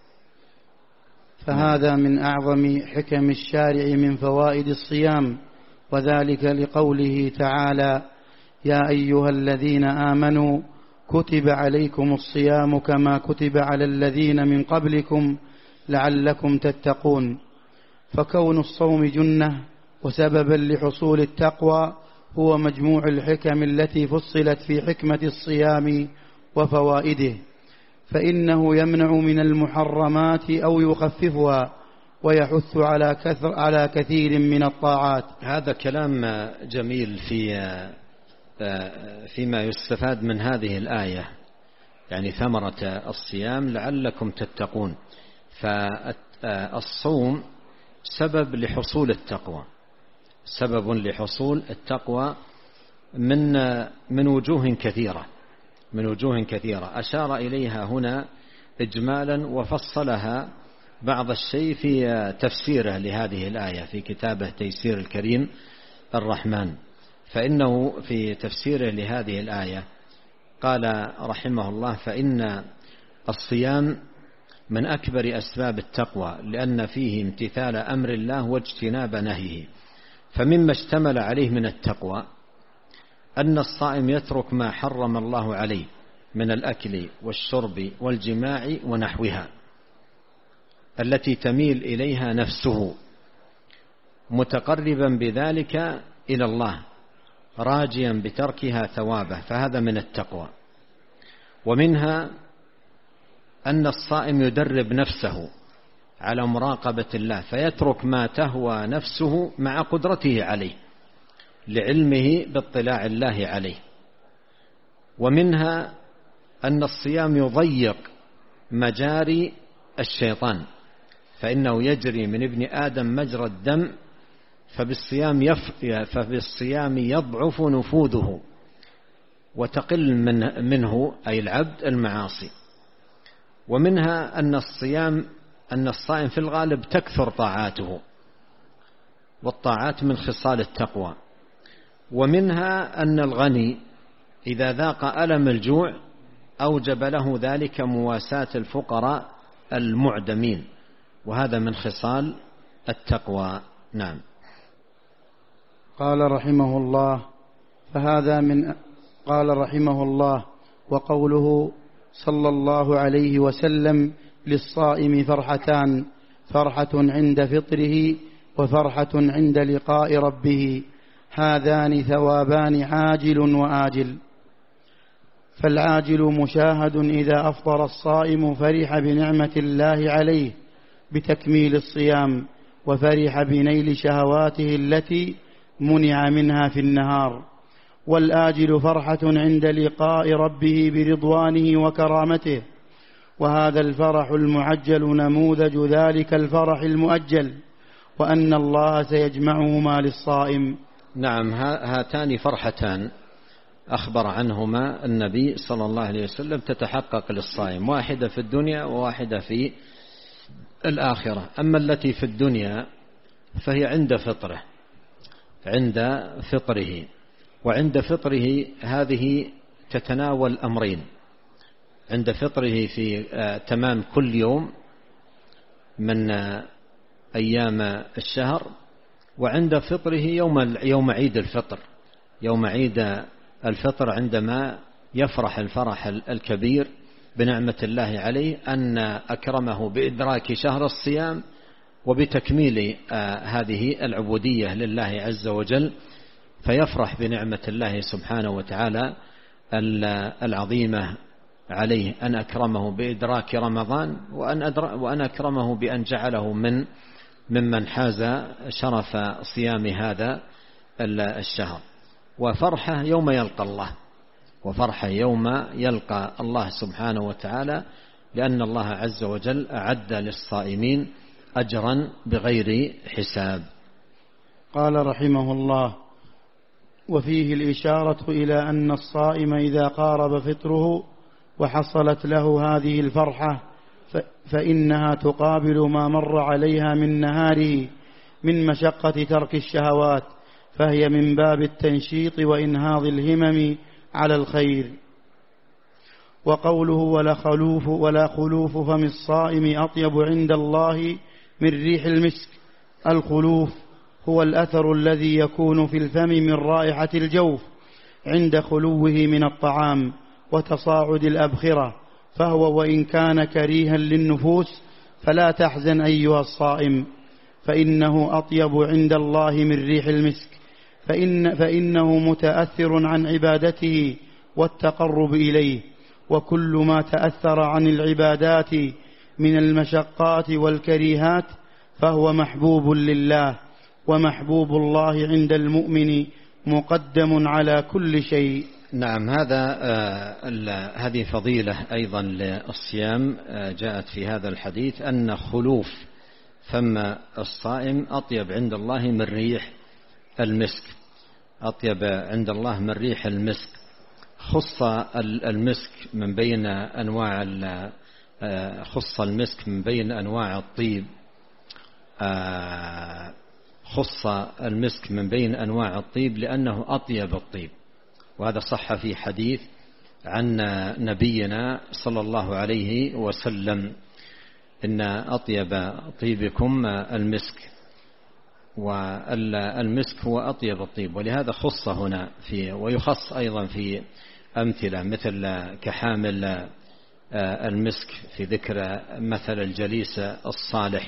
[SPEAKER 1] فهذا من أعظم حكم الشارع من فوائد الصيام، وذلك لقوله تعالى: يا أيها الذين آمنوا كتب عليكم الصيام كما كتب على الذين من قبلكم لعلكم تتقون. فكون الصوم جنة وسببا لحصول التقوى هو مجموع الحكم التي فصلت في حكمة الصيام وفوائده، فإنه يمنع من المحرمات أو يخففها، ويحث على كثر على كثير من الطاعات.
[SPEAKER 2] هذا كلام جميل في فيما يستفاد من هذه الآية، يعني ثمرة الصيام لعلكم تتقون. فالصوم سبب لحصول التقوى، سبب لحصول التقوى من من وجوه كثيرة، من وجوه كثيرة أشار إليها هنا إجمالا، وفصلها بعض الشيء في تفسيره لهذه الآية في كتابه تيسير الكريم الرحمن. فإنه في تفسيره لهذه الآية قال رحمه الله: فإن الصيام من أكبر أسباب التقوى، لأن فيه امتثال أمر الله واجتناب نهيه. فمما اشتمل عليه من التقوى أن الصائم يترك ما حرم الله عليه من الأكل والشرب والجماع ونحوها التي تميل إليها نفسه، متقربا بذلك إلى الله، راجيا بتركها ثوابه، فهذا من التقوى. ومنها أن الصائم يدرب نفسه على مراقبة الله، فيترك ما تهوى نفسه مع قدرته عليه لعلمه باطلاع الله عليه. ومنها أن الصيام يضيق مجاري الشيطان، فإنه يجري من ابن آدم مجرى الدم، فبالصيام, يف... فبالصيام يضعف نفوذه وتقل من... منه أي العبد المعاصي. ومنها أن الصيام أن الصائم في الغالب تكثر طاعاته، والطاعات من خصال التقوى. ومنها أن الغني إذا ذاق ألم الجوع أوجب له ذلك مواساة الفقراء المعدمين، وهذا من خصال التقوى. نعم.
[SPEAKER 1] قال رحمه الله: فهذا من قال رحمه الله: وقوله صلى الله عليه وسلم: للصائم فرحتان، فرحة عند فطره وفرحة عند لقاء ربه، هذان ثوابان عاجل وآجل. فالعاجل مشاهد إذا أفطر الصائم فرح بنعمة الله عليه بتكميل الصيام، وفرح بنيل شهواته التي منع منها في النهار. والآجل فرحة عند لقاء ربه برضوانه وكرامته، وهذا الفرح المعجل نموذج ذلك الفرح المؤجل، وأن الله سيجمعهما للصائم.
[SPEAKER 2] نعم، هاتان فرحتان أخبر عنهما النبي صلى الله عليه وسلم تتحقق للصائم، واحدة في الدنيا وواحدة في الآخرة. أما التي في الدنيا فهي عند فطره، عند فطره. وعند فطره هذه تتناول أمرين: عند فطره في تمام كل يوم من أيام الشهر، وعند فطره يوم يوم عيد الفطر، يوم عيد الفطر عندما يفرح الفرح الكبير بنعمة الله عليه أن أكرمه بإدراك شهر الصيام وبتكميل هذه العبودية لله عز وجل، فيفرح بنعمة الله سبحانه وتعالى العظيمة عليه أن أكرمه بإدراك رمضان، وأن أكرمه بأن جعله من ممن حاز شرف صيام هذا الشهر. وفرحة يوم يلقى الله، وفرحة يوم يلقى الله سبحانه وتعالى، لأن الله عز وجل أعد للصائمين أجرا بغير حساب.
[SPEAKER 1] قال رحمه الله: وفيه الإشارة إلى أن الصائم إذا قارب فطره وحصلت له هذه الفرحة فإنها تقابل ما مر عليها من نهاره من مشقة ترك الشهوات، فهي من باب التنشيط وإنهاض الهمم على الخير. وقوله ولا خلوف, ولا خلوف فم الصائم أطيب عند الله من ريح المسك. الخلوف هو الأثر الذي يكون في الفم من رائحة الجوف عند خلوه من الطعام وتصاعد الأبخرة، فهو وإن كان كريها للنفوس فلا تحزن أيها الصائم، فإنه أطيب عند الله من ريح المسك، فإن فإنه متأثر عن عبادته والتقرب إليه، وكل ما تأثر عن العبادات من المشقات والكريهات فهو محبوب لله، ومحبوب الله عند المؤمن مقدم على كل شيء.
[SPEAKER 2] نعم، هذا آه هذه فضيلة أيضا للصيام آه جاءت في هذا الحديث أن خلوف فم الصائم أطيب عند الله من ريح المسك، أطيب عند الله من ريح المسك. خص المسك من بين أنواع آه خص المسك من بين أنواع الطيب آه خص المسك من بين أنواع الطيب لأنه أطيب الطيب، وهذا صح في حديث عن نبينا صلى الله عليه وسلم: إن أطيب طيبكم المسك، والمسك هو أطيب الطيب، ولهذا خص هنا في، ويخص أيضا في أمثلة مثل كحامل المسك في ذكر مثل الجليس الصالح.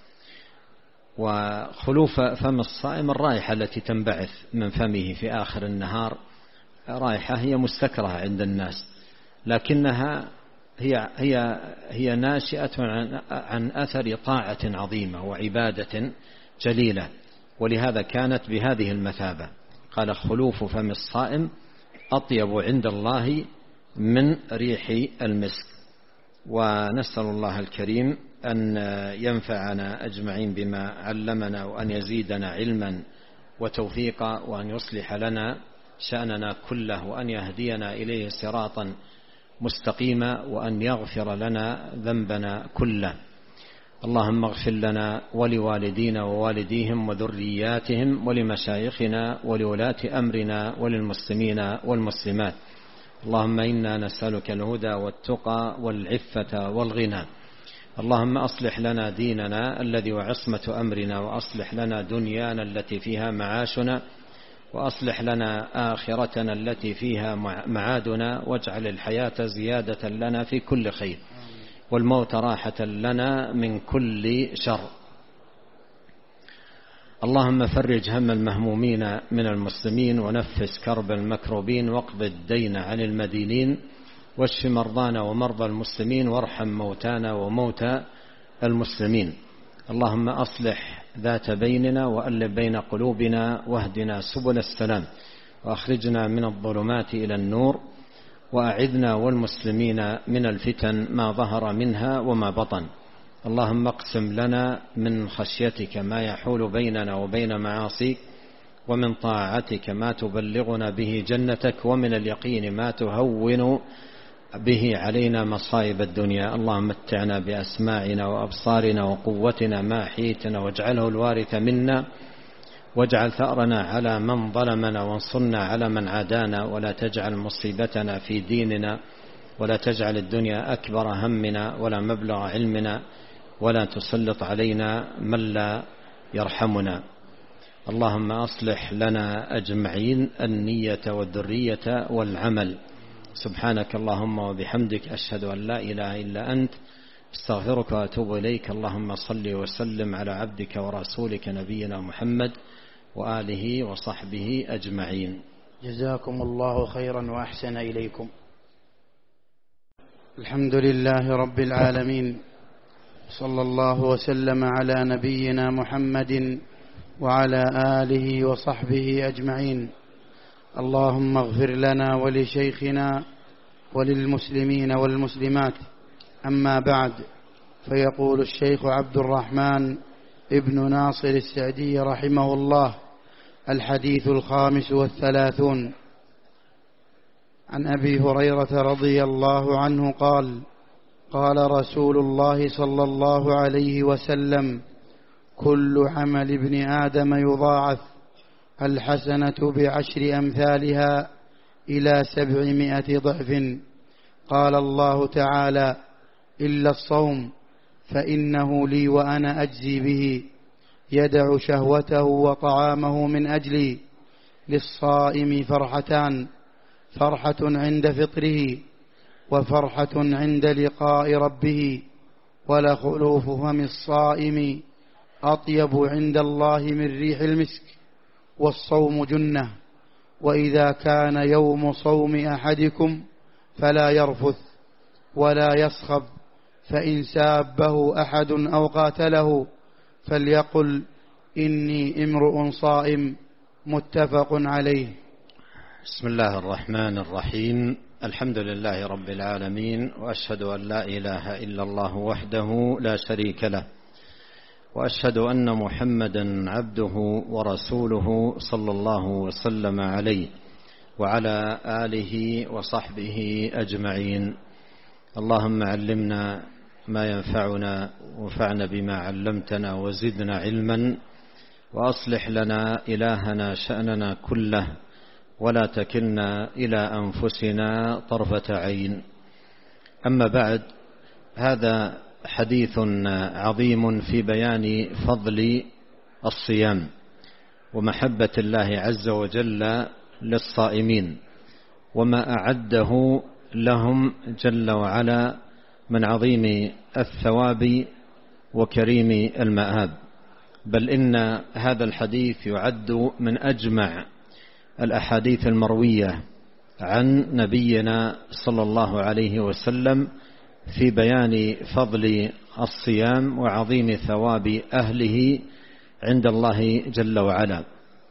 [SPEAKER 2] وخلوف فم الصائم الرائحة التي تنبعث من فمه في آخر النهار، رائحة هي مستكرهة عند الناس، لكنها هي هي هي ناشئة عن, عن أثر طاعة عظيمة وعبادة جليلة، ولهذا كانت بهذه المثابة. قال: خلوف فم الصائم أطيب عند الله من ريح المسك. ونسأل الله الكريم أن ينفعنا أجمعين بما علمنا، وأن يزيدنا علما وتوفيقا، وأن يصلح لنا شأننا كله، وأن يهدينا إليه صراطا مستقيما، وأن يغفر لنا ذنبنا كله. اللهم اغفر لنا ولوالدينا ووالديهم وذرياتهم ولمشايخنا ولولاة أمرنا وللمسلمين والمسلمات. اللهم إنا نسألك الهدى والتقى والعفة والغنى. اللهم أصلح لنا ديننا الذي وعصمة أمرنا، وأصلح لنا دنيانا التي فيها معاشنا، وأصلح لنا آخرتنا التي فيها معادنا، واجعل الحياة زيادة لنا في كل خير، والموت راحة لنا من كل شر. اللهم فرج هم المهمومين من المسلمين، ونفس كرب المكروبين، واقض الدين عن المدينين، واشف مرضانا ومرضى المسلمين، وارحم موتانا وموتى المسلمين. اللهم أصلح ذات بيننا، وألف بين قلوبنا، واهدنا سبل السلام، وأخرجنا من الظلمات إلى النور، وأعذنا والمسلمين من الفتن ما ظهر منها وما بطن. اللهم اقسم لنا من خشيتك ما يحول بيننا وبين معاصيك، ومن طاعتك ما تبلغنا به جنتك، ومن اليقين ما تهون به علينا مصائب الدنيا. اللهم متعنا بأسماعنا وأبصارنا وقوتنا ما أحييتنا، واجعله الوارث منا، واجعل ثأرنا على من ظلمنا وانصرنا على من عادانا، ولا تجعل مصيبتنا في ديننا، ولا تجعل الدنيا أكبر همنا ولا مبلغ علمنا، ولا تسلط علينا من لا يرحمنا. اللهم أصلح لنا أجمعين النية والذرية والعمل. سبحانك اللهم وبحمدك، أشهد أن لا إله إلا أنت، استغفرك وأتوب إليك. اللهم صل وسلم على عبدك ورسولك نبينا محمد وآله وصحبه أجمعين.
[SPEAKER 1] جزاكم الله خيرا وأحسن إليكم. الحمد لله رب العالمين، صلى الله وسلم على نبينا محمد وعلى آله وصحبه أجمعين. اللهم اغفر لنا ولشيخنا وللمسلمين والمسلمات. أما بعد، فيقول الشيخ عبد الرحمن ابن ناصر السعدي رحمه الله: الحديث الخامس والثلاثون. عن أبي هريرة رضي الله عنه قال: قال رسول الله صلى الله عليه وسلم: كل عمل ابن آدم يضاعف، الحسنة بعشر أمثالها إلى سبعمائة ضعف. قال الله تعالى: إلا الصوم فإنه لي وأنا أجزي به، يدع شهوته وطعامه من أجلي. للصائم فرحتان: فرحة عند فطره، وفرحة عند لقاء ربه. ولخلوف فم الصائم أطيب عند الله من ريح المسك. والصوم جنة، وإذا كان يوم صوم أحدكم فلا يرفث ولا يصخب، فإن سابه أحد أو قاتله فليقل إني امرؤ صائم. متفق عليه.
[SPEAKER 2] بسم الله الرحمن الرحيم. الحمد لله رب العالمين، وأشهد أن لا إله إلا الله وحده لا شريك له، وأشهد أن محمدا عبده ورسوله صلى الله وسلم عليه وعلى آله وصحبه أجمعين. اللهم علمنا ما ينفعنا، وانفعنا بما علمتنا، وزدنا علما، وأصلح لنا إلهنا شأننا كله، ولا تكلنا إلى أنفسنا طرفة عين. أما بعد، هذا حديث عظيم في بيان فضل الصيام ومحبة الله عز وجل للصائمين، وما أعده لهم جل وعلا من عظيم الثواب وكريم المآب. بل إن هذا الحديث يعد من أجمع الأحاديث المروية عن نبينا صلى الله عليه وسلم في بيان فضل الصيام وعظيم ثواب أهله عند الله جل وعلا.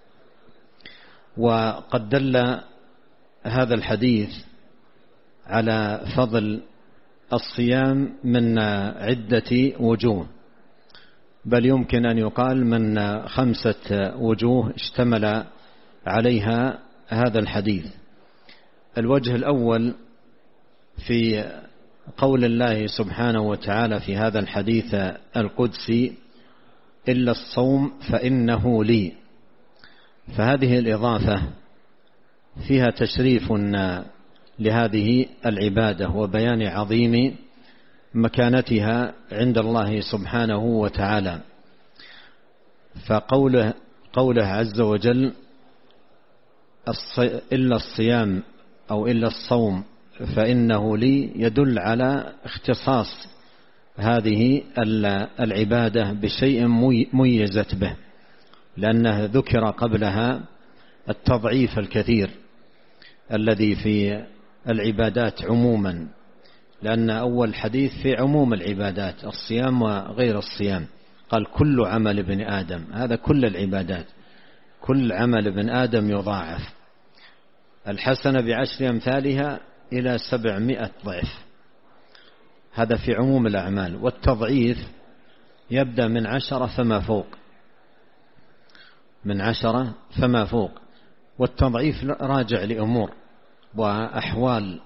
[SPEAKER 2] وقد دل هذا الحديث على فضل الصيام من عدة وجوه، بل يمكن أن يقال من خمسة وجوه اشتمل عليها هذا الحديث. الوجه الأول في قول الله سبحانه وتعالى في هذا الحديث القدسي: إلا الصوم فإنه لي. فهذه الإضافة فيها تشريف لهذه العبادة وبيان عظيم مكانتها عند الله سبحانه وتعالى. فقوله قوله عز وجل إلا الصيام أو إلا الصوم فإنه لي يدل على اختصاص هذه العبادة بشيء ميزت به، لأنه ذكر قبلها التضعيف الكثير الذي في العبادات عموما، لأن أول حديث في عموم العبادات الصيام وغير الصيام، قال كل عمل ابن آدم، هذا كل العبادات، كل عمل ابن آدم يضاعف، الحسنة بعشر أمثالها إلى سبعمائة ضعف، هذا في عموم الأعمال. والتضعيف يبدأ من عشرة فما فوق، من عشرة فما فوق. والتضعيف راجع لأمور وأحوال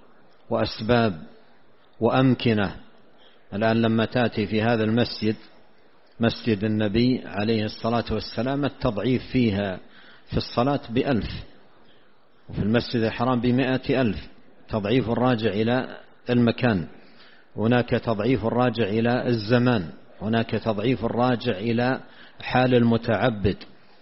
[SPEAKER 2] وأسباب وأمكنة. الآن لما تأتي في هذا المسجد مسجد النبي عليه الصلاة والسلام التضعيف فيها في الصلاة بألف، وفي المسجد الحرام بمائة ألف، تضعيف راجع إلى المكان. هناك تضعيف راجع إلى الزمان، هناك تضعيف راجع إلى حال المتعبد،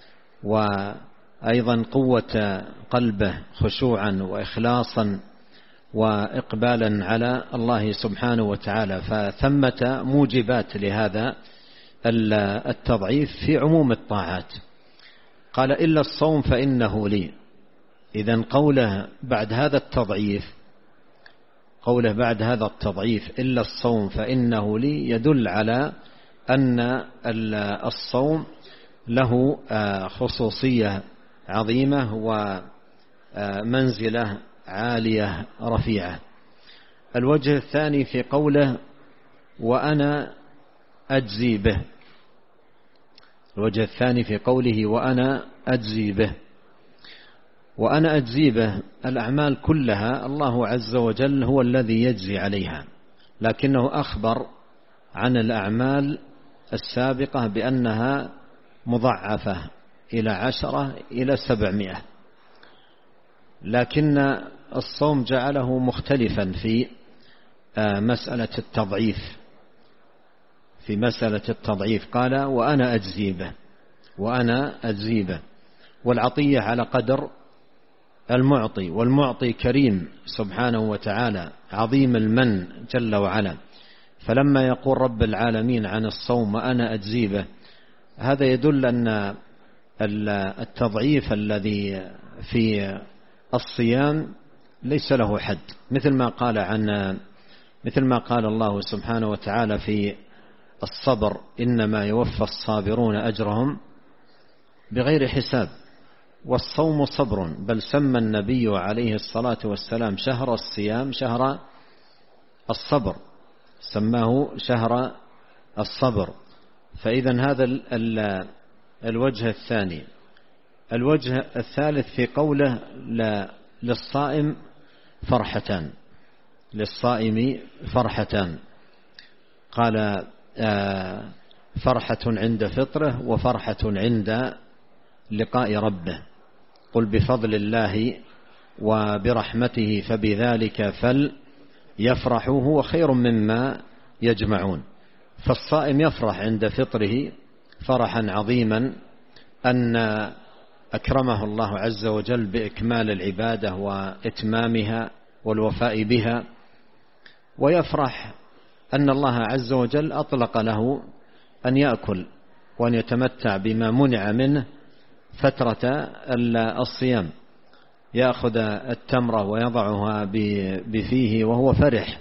[SPEAKER 2] وأيضا قوة قلبه خشوعا وإخلاصا وإقبالا على الله سبحانه وتعالى. فثمة موجبات لهذا التضعيف في عموم الطاعات. قال إلا الصوم فإنه لي. إذن قوله بعد هذا التضعيف قوله بعد هذا التضعيف إلا الصوم فإنه لي يدل على أن الصوم له خصوصية عظيمة ومنزلة عالية رفيعة. الوجه الثاني في قوله وأنا أجزي به، الوجه الثاني في قوله وأنا أجزي به. وأنا أجزي به الأعمال كلها الله عز وجل هو الذي يجزي عليها، لكنه أخبر عن الأعمال السابقة بأنها مضاعفة إلى عشرة إلى سبعمائة، لكن الصوم جعله مختلفا في مسألة التضعيف. في مسألة التضعيف قال وأنا أجزي به، وأنا أجزي به، والعطية على قدر المعطي، والمعطي كريم سبحانه وتعالى عظيم المن جل وعلا. فلما يقول رب العالمين عن الصوم وأنا أجزي به، هذا يدل أن التضعيف الذي في الصيام ليس له حد، مثل ما قال عن مثل ما قال الله سبحانه وتعالى في الصبر إنما يوفى الصابرون أجرهم بغير حساب. والصوم صبر، بل سمى النبي عليه الصلاة والسلام شهر الصيام شهر الصبر، سماه شهر الصبر. فإذا هذا الوجه الثاني. الوجه الثالث في قوله للصائم فرحتان، للصائم فرحتان، قال فرحة عند فطره وفرحة عند لقاء ربه. قل بفضل الله وبرحمته فبذلك فليفرحوا هو خير مما يجمعون. فالصائم يفرح عند فطره فرحا عظيما أن أكرمه الله عز وجل بإكمال العبادة وإتمامها والوفاء بها، ويفرح أن الله عز وجل أطلق له أن يأكل وأن يتمتع بما منع منه فترة الصيام، يأخذ التمرة ويضعها بفيه وهو فرح،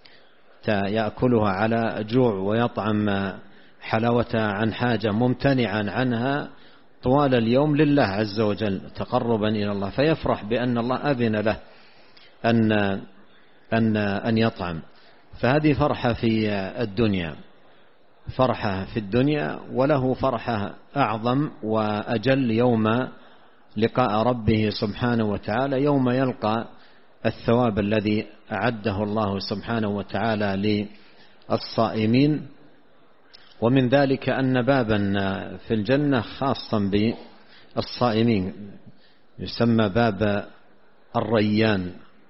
[SPEAKER 2] يأكلها على جوع ويطعم حلاوتها عن حاجة، ممتنعا عنها طوال اليوم لله عز وجل تقربا إلى الله، فيفرح بأن الله أذن له أن أن أن يطعم. فهذه فرحة في الدنيا، فرحة في الدنيا، وله فرحة أعظم وأجل يوم لقاء ربه سبحانه وتعالى، يوم يلقى الثواب الذي أعده الله سبحانه وتعالى للصائمين. ومن ذلك أن بابا في الجنة خاصا بالصائمين يسمى باب الريان،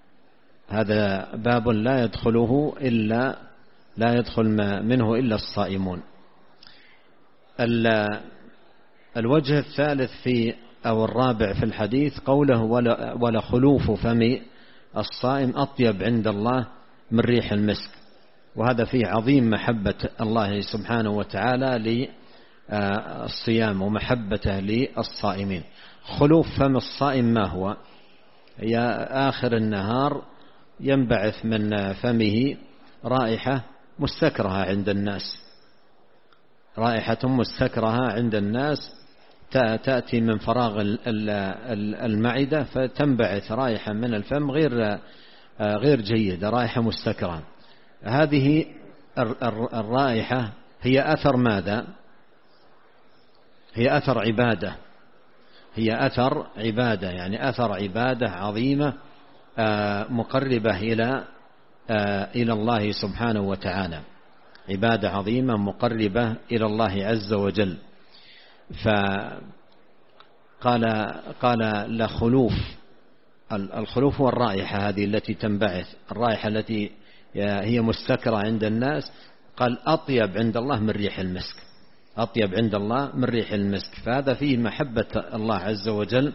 [SPEAKER 2] هذا باب لا يدخله إلا لا يدخل منه إلا الصائمون. الوجه الثالث في أو الرابع في الحديث قوله ولخلوف فم الصائم أطيب عند الله من ريح المسك، وهذا فيه عظيم محبة الله سبحانه وتعالى للصيام ومحبته للصائمين. خلوف فم الصائم ما هو؟ هي آخر النهار ينبعث من فمه رائحة مستكرهة عند الناس، رائحة مستكرهة عند الناس تأتي من فراغ المعدة فتنبعث رائحة من الفم غير غير جيدة، رائحة مستكرهة. هذه الرائحة هي أثر ماذا؟ هي أثر عبادة، هي أثر عبادة يعني أثر عبادة عظيمة مقربة إلى إلى الله سبحانه وتعالى. عبادة عظيمة مقربة إلى الله عز وجل. فقال قال لخلوف الخلوف والرائحة هذه التي تنبعث، الرائحة التي هي مستكرة عند الناس، قال أطيب عند الله من ريح المسك، أطيب عند الله من ريح المسك. فهذا فيه محبة الله عز وجل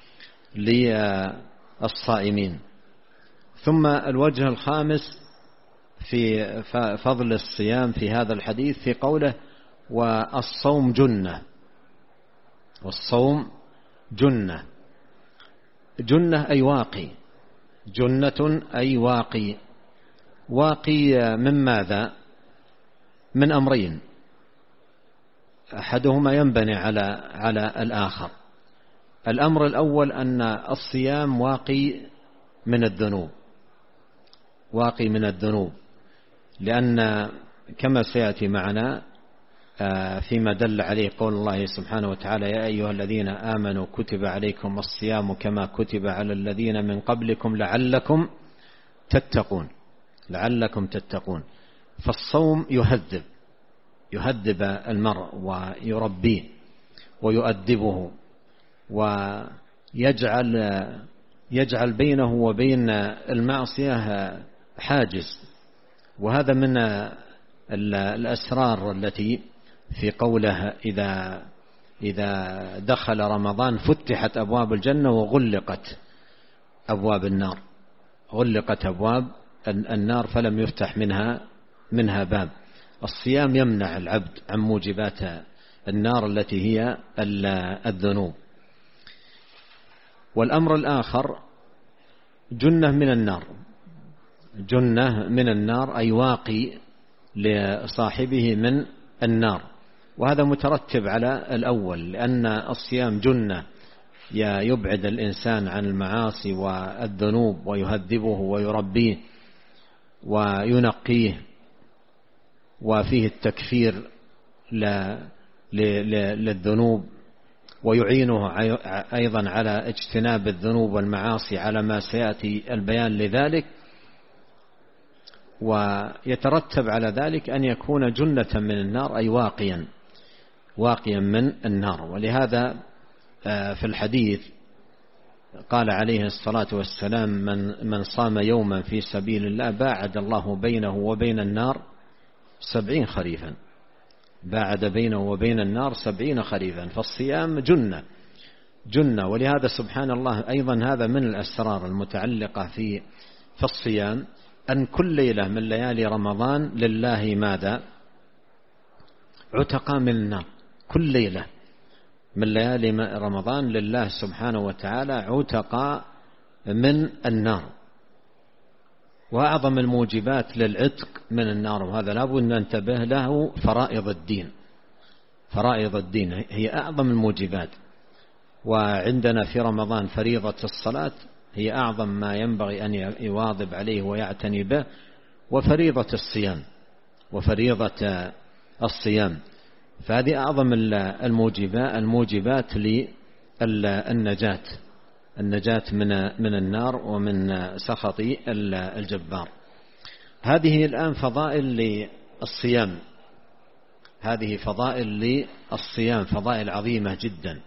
[SPEAKER 2] للصائمين. ثم الوجه الخامس في فضل الصيام في هذا الحديث في قوله والصوم جنة، والصوم جنة، جنة أي واقي، جنة أي واقي. واقي من ماذا؟ من أمرين، أحدهما ينبني على على الآخر. الأمر الأول أن الصيام واقي من الذنوب، واقي من الذنوب، لأن كما سيأتي معنا فيما دل عليه قول الله سبحانه وتعالى يا أيها الذين آمنوا كتب عليكم الصيام كما كتب على الذين من قبلكم لعلكم تتقون، لعلكم تتقون. فالصوم يهذب، يهذب المرء ويربيه ويؤدبه ويجعل يجعل بينه وبين المعصية حاجز. وهذا من الأسرار التي في قوله إذا إذا دخل رمضان فتحت أبواب الجنة وغلقت أبواب النار، غلقت أبواب النار فلم يفتح منها منها باب. الصيام يمنع العبد عن موجبات النار التي هي الذنوب. والأمر الآخر جنة من النار، جنة من النار أي واقي لصاحبه من النار. وهذا مترتب على الأول، لأن الصيام جنة يبعد الإنسان عن المعاصي والذنوب ويهذبه ويربيه وينقيه، وفيه التكفير للذنوب، ويعينه أيضا على اجتناب الذنوب والمعاصي على ما سيأتي البيان لذلك. ويترتب على ذلك أن يكون جنة من النار أي واقيا، واقيا من النار. ولهذا في الحديث قال عليه الصلاة والسلام من, من صام يوما في سبيل الله باعد الله بينه وبين النار سبعين خريفا، باعد بينه وبين النار سبعين خريفا. فالصيام جنة جنة. ولهذا سبحان الله أيضا هذا من الأسرار المتعلقة في في الصيام، أن كل ليلة من ليالي رمضان لله ماذا؟ عتقى من النار. كل ليلة من ليالي رمضان لله سبحانه وتعالى عتقى من النار. وأعظم الموجبات للعتق من النار، وهذا لابد أن ننتبه له، فرائض الدين، فرائض الدين هي أعظم الموجبات. وعندنا في رمضان فريضة الصلاة هي أعظم ما ينبغي أن يواظب عليه ويعتني به، وفريضة الصيام، وفريضة الصيام. فهذه أعظم الموجبات الموجبات للنجاة، النجاة من من النار ومن سخط الجبار. هذه الآن فضائل للصيام، هذه فضائل للصيام، فضائل عظيمة جدا.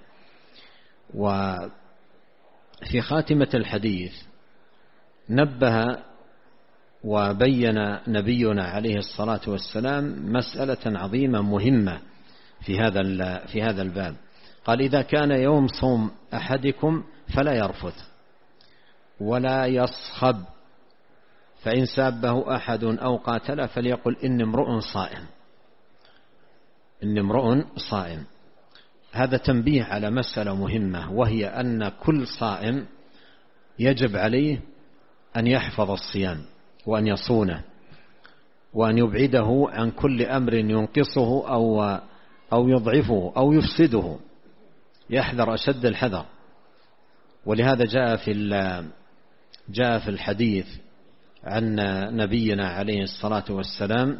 [SPEAKER 2] وفي خاتمة الحديث نبه وبين نبينا عليه الصلاة والسلام مسألة عظيمة مهمة في هذا في هذا الباب. قال إذا كان يوم صوم أحدكم فلا يرفث ولا يصخب، فإن سابه أحد أو قاتله فليقل إني امرؤ صائم، إني امرؤ صائم. هذا تنبيه على مسألة مهمة، وهي أن كل صائم يجب عليه أن يحفظ الصيام وأن يصونه، وأن يبعده عن كل أمر ينقصه أو أو يضعفه أو يفسده، يحذر أشد الحذر. ولهذا جاء في جاء في الحديث عن نبينا عليه الصلاة والسلام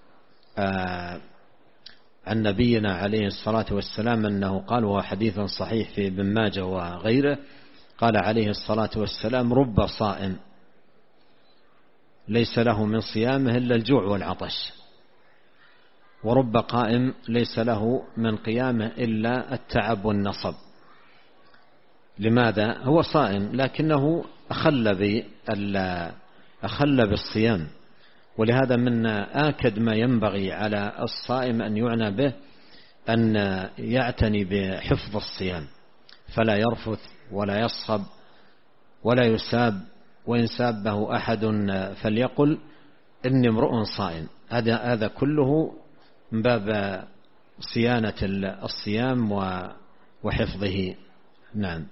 [SPEAKER 2] عن نبينا عليه الصلاة والسلام أنه قال، وهو حديث صحيح في ابن ماجه وغيره، قال عليه الصلاة والسلام رب صائم ليس له من صيامه إلا الجوع والعطش. ورب قائم ليس له من قيامه إلا التعب والنصب. لماذا؟ هو صائم لكنه أخل أخل بالصيام، ولهذا من آكد ما ينبغي على الصائم أن يعنى به أن يعتني بحفظ الصيام، فلا يرفث ولا يصخب ولا يساب، وإن سابه أحد فليقل إني امرؤ صائم. هذا هذا كله من باب صيانة الصيام وحفظه. نعم.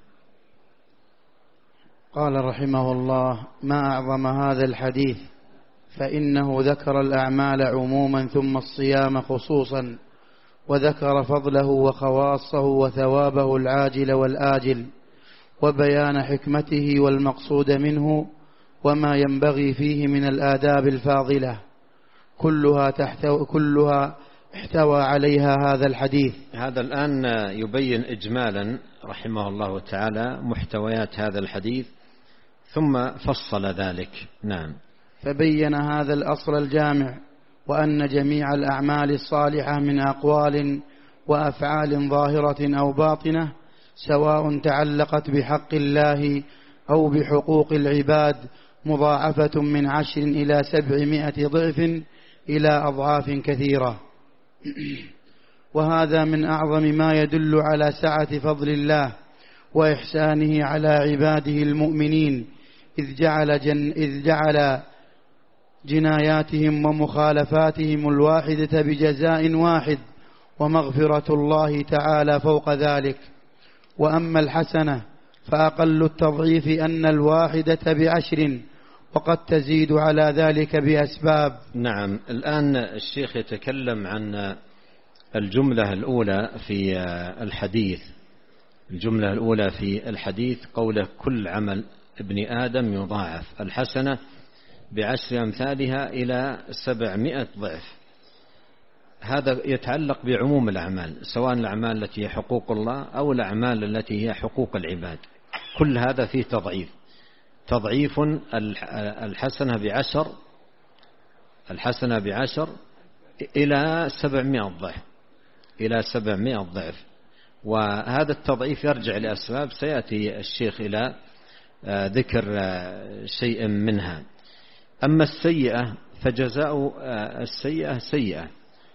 [SPEAKER 1] قال رحمه الله: ما أعظم هذا الحديث، فإنه ذكر الأعمال عموما ثم الصيام خصوصا، وذكر فضله وخواصه وثوابه العاجل والآجل، وبيان حكمته والمقصود منه، وما ينبغي فيه من الآداب الفاضلة، كلها تحتوى كلها احتوى عليها هذا الحديث.
[SPEAKER 2] هذا الآن يبين إجمالا رحمه الله تعالى محتويات هذا الحديث، ثم فصل ذلك. نعم.
[SPEAKER 1] فبين هذا الأصل الجامع، وأن جميع الأعمال الصالحة من أقوال وأفعال ظاهرة أو باطنة، سواء تعلقت بحق الله أو بحقوق العباد، مضاعفة من عشر إلى سبعمائة ضعف إلى أضعاف كثيرة. وهذا من أعظم ما يدل على سعة فضل الله وإحسانه على عباده المؤمنين، إذ جعل, جن إذ جعل جناياتهم ومخالفاتهم الواحدة بجزاء واحد، ومغفرة الله تعالى فوق ذلك. وأما الحسنة فأقل التضعيف أن الواحدة بعشر، وقد تزيد على ذلك بأسباب.
[SPEAKER 2] نعم. الآن الشيخ يتكلم عن الجملة الأولى في الحديث. الجملة الأولى في الحديث قوله: كل عمل ابن آدم يضاعف، الحسنة بعشر أمثالها إلى سبعمائة ضعف. هذا يتعلق بعموم الأعمال، سواء الأعمال التي هي حقوق الله أو الأعمال التي هي حقوق العباد، كل هذا فيه تضعيف. تضعيف الحسنة بعشر الحسنة بعشر إلى سبعمائة ضعف إلى سبعمائة ضعف. وهذا التضعيف يرجع لأسباب سيأتي الشيخ إلى ذكر شيء منها. أما السيئة فجزاء السيئة سيئة،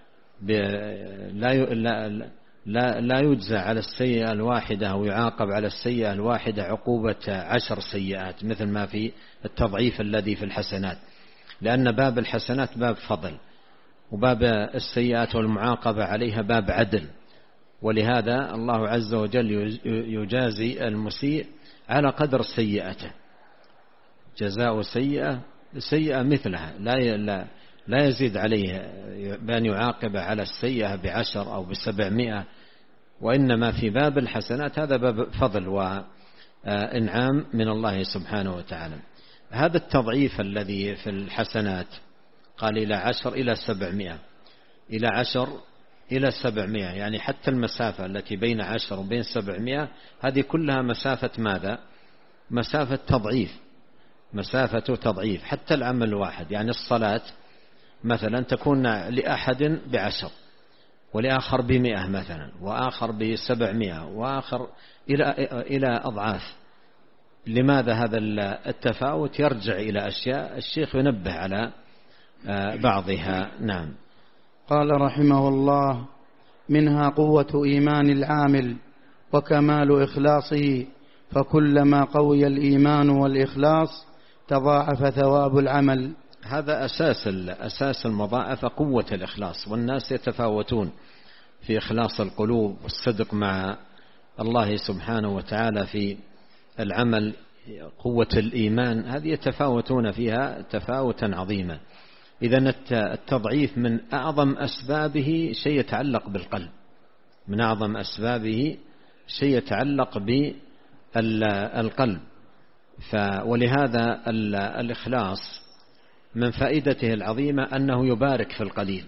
[SPEAKER 2] لا لا لا يجزى على السيئة الواحدة أو يعاقب على السيئة الواحدة عقوبة عشر سيئات مثل ما في التضعيف الذي في الحسنات، لأن باب الحسنات باب فضل، وباب السيئات والمعاقبة عليها باب عدل. ولهذا الله عز وجل يجازي المسيء على قدر سيئته، جزاء سيئة سيئة مثلها، لا لا لا يزيد عليه بأن يعاقب على السيئة بعشر أو بسبعمائة، وإنما في باب الحسنات هذا باب فضل وإنعام من الله سبحانه وتعالى. هذا التضعيف الذي في الحسنات قال إلى عشر إلى سبعمائة، إلى عشر إلى سبعمائة، يعني حتى المسافة التي بين عشر وبين سبعمائة هذه كلها مسافة ماذا؟ مسافة تضعيف، مسافة تضعيف. حتى العمل الواحد، يعني الصلاة مثلا تكون لأحد بعشر ولآخر بمئة مثلا، وآخر بسبعمائة، وآخر إلى إلى أضعاف. لماذا هذا التفاوت؟ يرجع إلى أشياء الشيخ ينبه على بعضها. نعم.
[SPEAKER 1] قال رحمه الله: منها قوة إيمان العامل وكمال إخلاصه، فكلما قوي الإيمان والإخلاص تضاعف ثواب العمل.
[SPEAKER 2] هذا أساس أساس المضاعفة، قوة الإخلاص. والناس يتفاوتون في إخلاص القلوب والصدق مع الله سبحانه وتعالى في العمل. قوة الإيمان هذه يتفاوتون فيها تفاوتا عظيما. إذن التضعيف من أعظم أسبابه شيء يتعلق بالقلب، من أعظم أسبابه شيء يتعلق بالقلب. ولهذا الإخلاص من فائدته العظيمة أنه يبارك في القليل،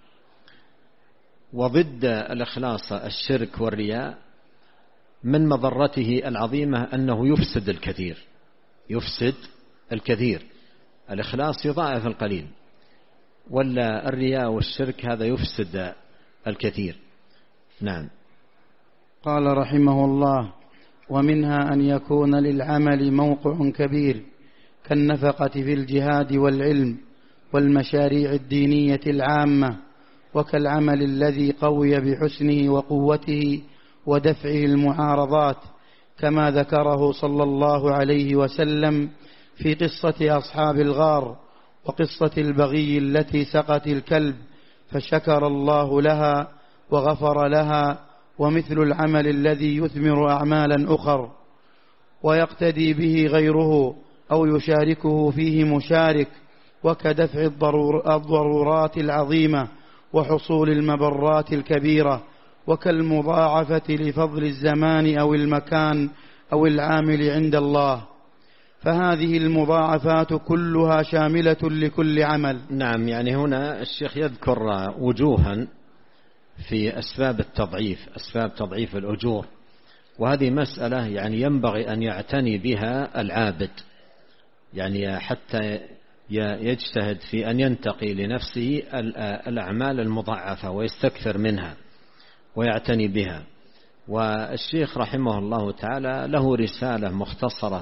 [SPEAKER 2] وضد الإخلاص الشرك والرياء من مضرته العظيمة أنه يفسد الكثير، يفسد الكثير. الإخلاص يضاعف القليل، ولا الرياء والشرك هذا يفسد الكثير. نعم.
[SPEAKER 1] قال رحمه الله: ومنها أن يكون للعمل موقع كبير كالنفقة في الجهاد والعلم والمشاريع الدينية العامة، وكالعمل الذي قوي بحسنه وقوته ودفعه المعارضات، كما ذكره صلى الله عليه وسلم في قصة أصحاب الغار وقصة البغي التي سقت الكلب فشكر الله لها وغفر لها، ومثل العمل الذي يثمر أعمالا أخر ويقتدي به غيره أو يشاركه فيه مشارك، وكدفع الضرورات العظيمة وحصول المبرات الكبيرة، وكالمضاعفة لفضل الزمان أو المكان أو العامل عند الله، فهذه المضاعفات كلها شاملة لكل عمل.
[SPEAKER 2] نعم. يعني هنا الشيخ يذكر وجوها في أسباب التضعيف، أسباب تضعيف الأجور، وهذه مسألة يعني ينبغي أن يعتني بها العابد، يعني حتى يجتهد في أن ينتقي لنفسه الأعمال المضاعفة ويستكثر منها ويعتني بها. والشيخ رحمه الله تعالى له رسالة مختصرة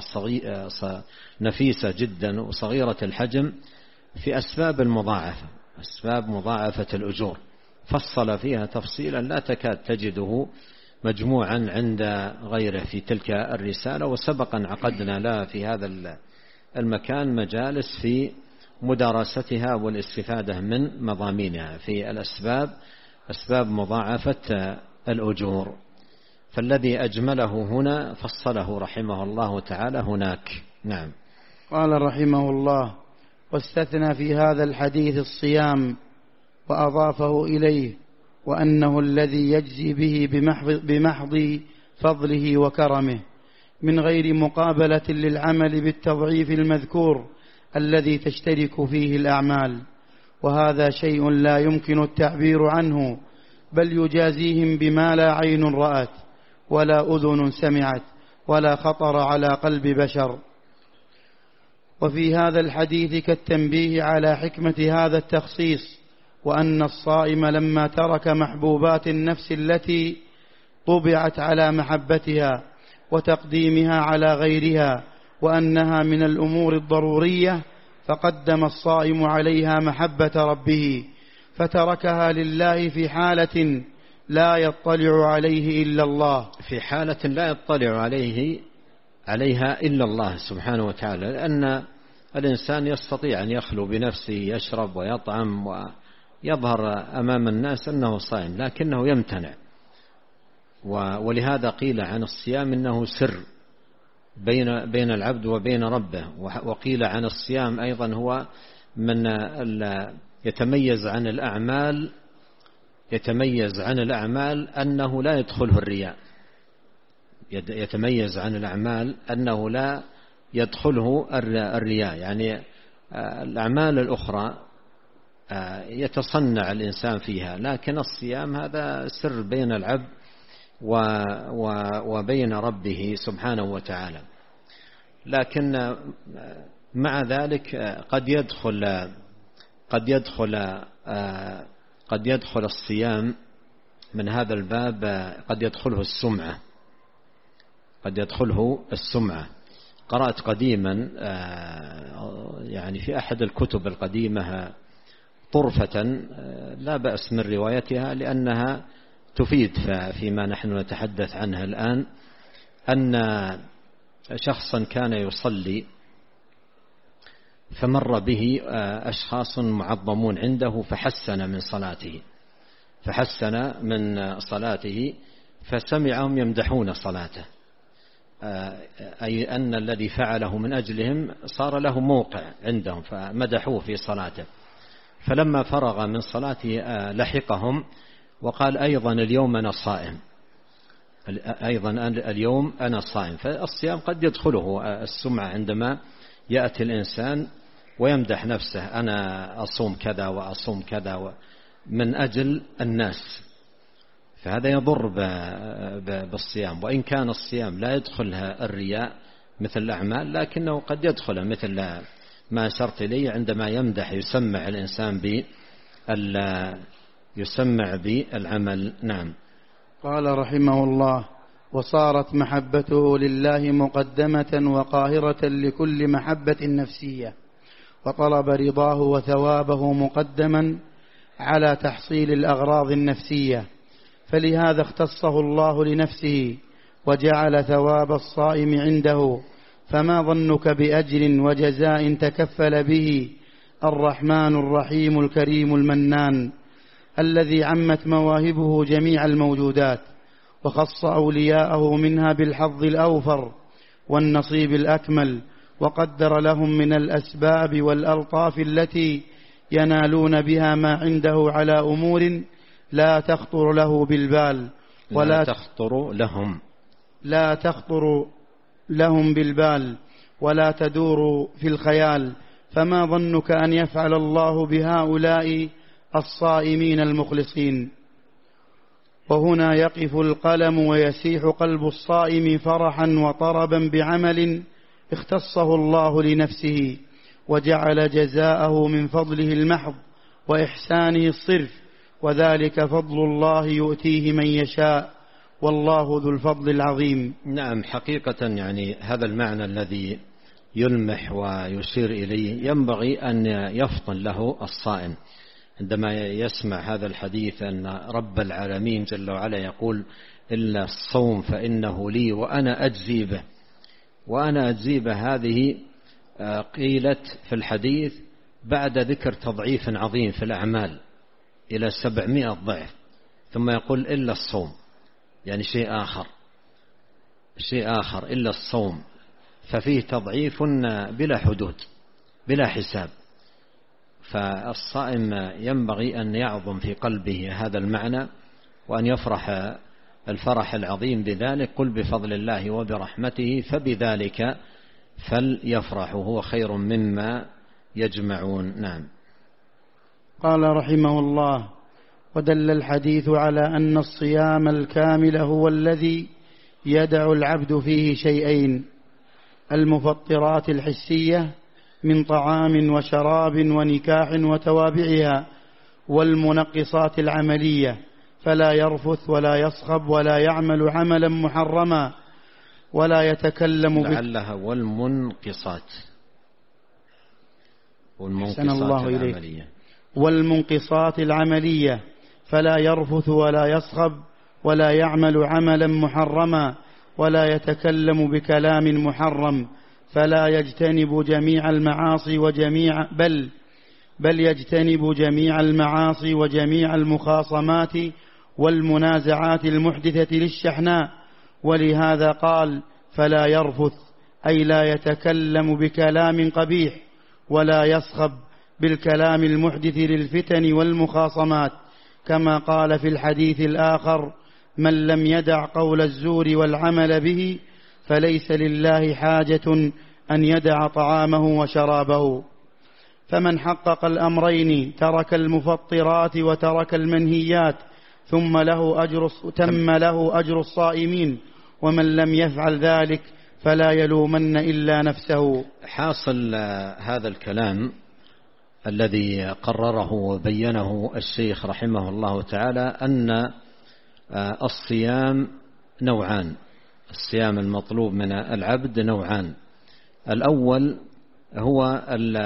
[SPEAKER 2] نفيسة جدا وصغيرة الحجم في أسباب المضاعفة، أسباب مضاعفة الأجور، فصل فيها تفصيلا لا تكاد تجده مجموعا عند غيره في تلك الرسالة. وسبقا عقدنا لا في هذا المكان مجالس في مدارستها والاستفادة من مضامينها في الأسباب، أسباب مضاعفة الأجور، فالذي أجمله هنا فصله رحمه الله تعالى هناك. نعم.
[SPEAKER 1] قال رحمه الله: واستثنى في هذا الحديث الصيام وأضافه إليه، وأنه الذي يجزي به بمحض, بمحض فضله وكرمه من غير مقابلة للعمل بالتضعيف المذكور الذي تشترك فيه الأعمال، وهذا شيء لا يمكن التعبير عنه، بل يجازيهم بما لا عين رأت ولا أذن سمعت ولا خطر على قلب بشر. وفي هذا الحديث كالتنبيه على حكمة هذا التخصيص، وأن الصائم لما ترك محبوبات النفس التي طبعت على محبتها وتقديمها على غيرها وأنها من الأمور الضرورية، فقدم الصائم عليها محبة ربه فتركها لله في حالة لا يطلع عليه إلا الله،
[SPEAKER 2] في حالة لا يطلع عليه عليها إلا الله سبحانه وتعالى، لأن الإنسان يستطيع أن يخلو بنفسه، يشرب ويطعم ويظهر أمام الناس أنه صائم، لكنه يمتنع. ولهذا قيل عن الصيام إنه سر بين بين العبد وبين ربه، وقيل عن الصيام أيضا هو من يتميز عن الأعمال يتميز عن الأعمال أنه لا يدخله الرياء، يتميز عن الأعمال أنه لا يدخله الرياء، يعني الأعمال الأخرى يتصنع الإنسان فيها، لكن الصيام هذا سر بين العبد وبين ربه سبحانه وتعالى. لكن مع ذلك قد يدخل قد يدخل قد يدخل الصيام من هذا الباب، قد يدخله السمعة قد يدخله السمعة. قرأت قديما يعني في أحد الكتب القديمة طرفة لا بأس من روايتها لأنها تفيد فيما نحن نتحدث عنها الآن، أن شخصا كان يصلي فمر به أشخاص معظمون عنده فحسن من صلاته فحسن من صلاته فسمعهم يمدحون صلاته، أي أن الذي فعله من أجلهم صار له موقع عندهم فمدحوه في صلاته. فلما فرغ من صلاته لحقهم وقال أيضا اليوم أنا صائم، أيضا اليوم أنا صائم. فالصيام قد يدخله السمعة عندما يأتي الإنسان ويمدح نفسه، أنا أصوم كذا وأصوم كذا من أجل الناس، فهذا يضر بالصيام. وإن كان الصيام لا يدخلها الرياء مثل الأعمال، لكنه قد يدخل مثل ما أشرت إليه عندما يمدح يسمع الإنسان بال يسمع بالعمل. نعم.
[SPEAKER 1] قال رحمه الله: وصارت محبته لله مقدمة وقاهرة لكل محبة نفسية، وطلب رضاه وثوابه مقدما على تحصيل الأغراض النفسية، فلهذا اختصه الله لنفسه وجعل ثواب الصائم عنده. فما ظنك بأجر وجزاء تكفل به الرحمن الرحيم الكريم المنان، الذي عمت مواهبه جميع الموجودات، وخص أولياءه منها بالحظ الأوفر والنصيب الأكمل، وقدر لهم من الأسباب والألطاف التي ينالون بها ما عنده على أمور لا تخطر له بالبال ولا
[SPEAKER 2] لا تخطر لهم
[SPEAKER 1] لا تخطر لهم بالبال ولا تدور في الخيال. فما ظنك أن يفعل الله بهؤلاء الصائمين المخلصين؟ وهنا يقف القلم ويسيح قلب الصائم فرحا وطربا بعمل اختصه الله لنفسه، وجعل جزاءه من فضله المحض وإحسانه الصرف، وذلك فضل الله يؤتيه من يشاء، والله ذو الفضل العظيم.
[SPEAKER 2] نعم، حقيقة يعني هذا المعنى الذي يلمح ويشير إليه ينبغي أن يفطن له الصائم عندما يسمع هذا الحديث، أن رب العالمين جل وعلا يقول: إلا الصوم فإنه لي وأنا أجزي به. وأنا أجزي به هذه قيلت في الحديث بعد ذكر تضعيف عظيم في الأعمال إلى سبعمائة ضعف، ثم يقول إلا الصوم، يعني شيء آخر شيء آخر إلا الصوم، ففيه تضعيف بلا حدود بلا حساب. فالصائم ينبغي أن يعظم في قلبه هذا المعنى، وأن يفرح الفرح العظيم بذلك. قل بفضل الله وبرحمته فبذلك فليفرحوا هو خير مما يجمعون. نعم.
[SPEAKER 1] قال رحمه الله: ودل الحديث على أن الصيام الكامل هو الذي يدع العبد فيه شيئين: المفطرات الحسية من طعام وشراب ونكاح وتوابعها، والمنقصات العملية، فلا يرفث ولا يصخب ولا يعمل عملا محرما ولا يتكلم
[SPEAKER 2] لعلها والمنقصات
[SPEAKER 1] والمنقصات الله العملية والمنقصات العملية فلا يرفث ولا يصخب ولا يعمل عملا محرما ولا يتكلم بكلام محرم، فلا يجتنب جميع المعاصي وجميع بل بل يجتنب جميع المعاصي وجميع المخاصمات والمنازعات المحدثة للشحناء. ولهذا قال: فلا يرفث، أي لا يتكلم بكلام قبيح، ولا يصخب بالكلام المحدث للفتن والمخاصمات، كما قال في الحديث الآخر: من لم يدع قول الزور والعمل به فليس لله حاجة أن يدع طعامه وشرابه. فمن حقق الأمرين ترك المفطرات وترك المنهيات ثم له أجر تم له أجر الصائمين، ومن لم يفعل ذلك فلا يلومن إلا نفسه.
[SPEAKER 2] حاصل هذا الكلام الذي قرره وبينه الشيخ رحمه الله تعالى أن الصيام نوعان، الصيام المطلوب من العبد نوعان. الأول هو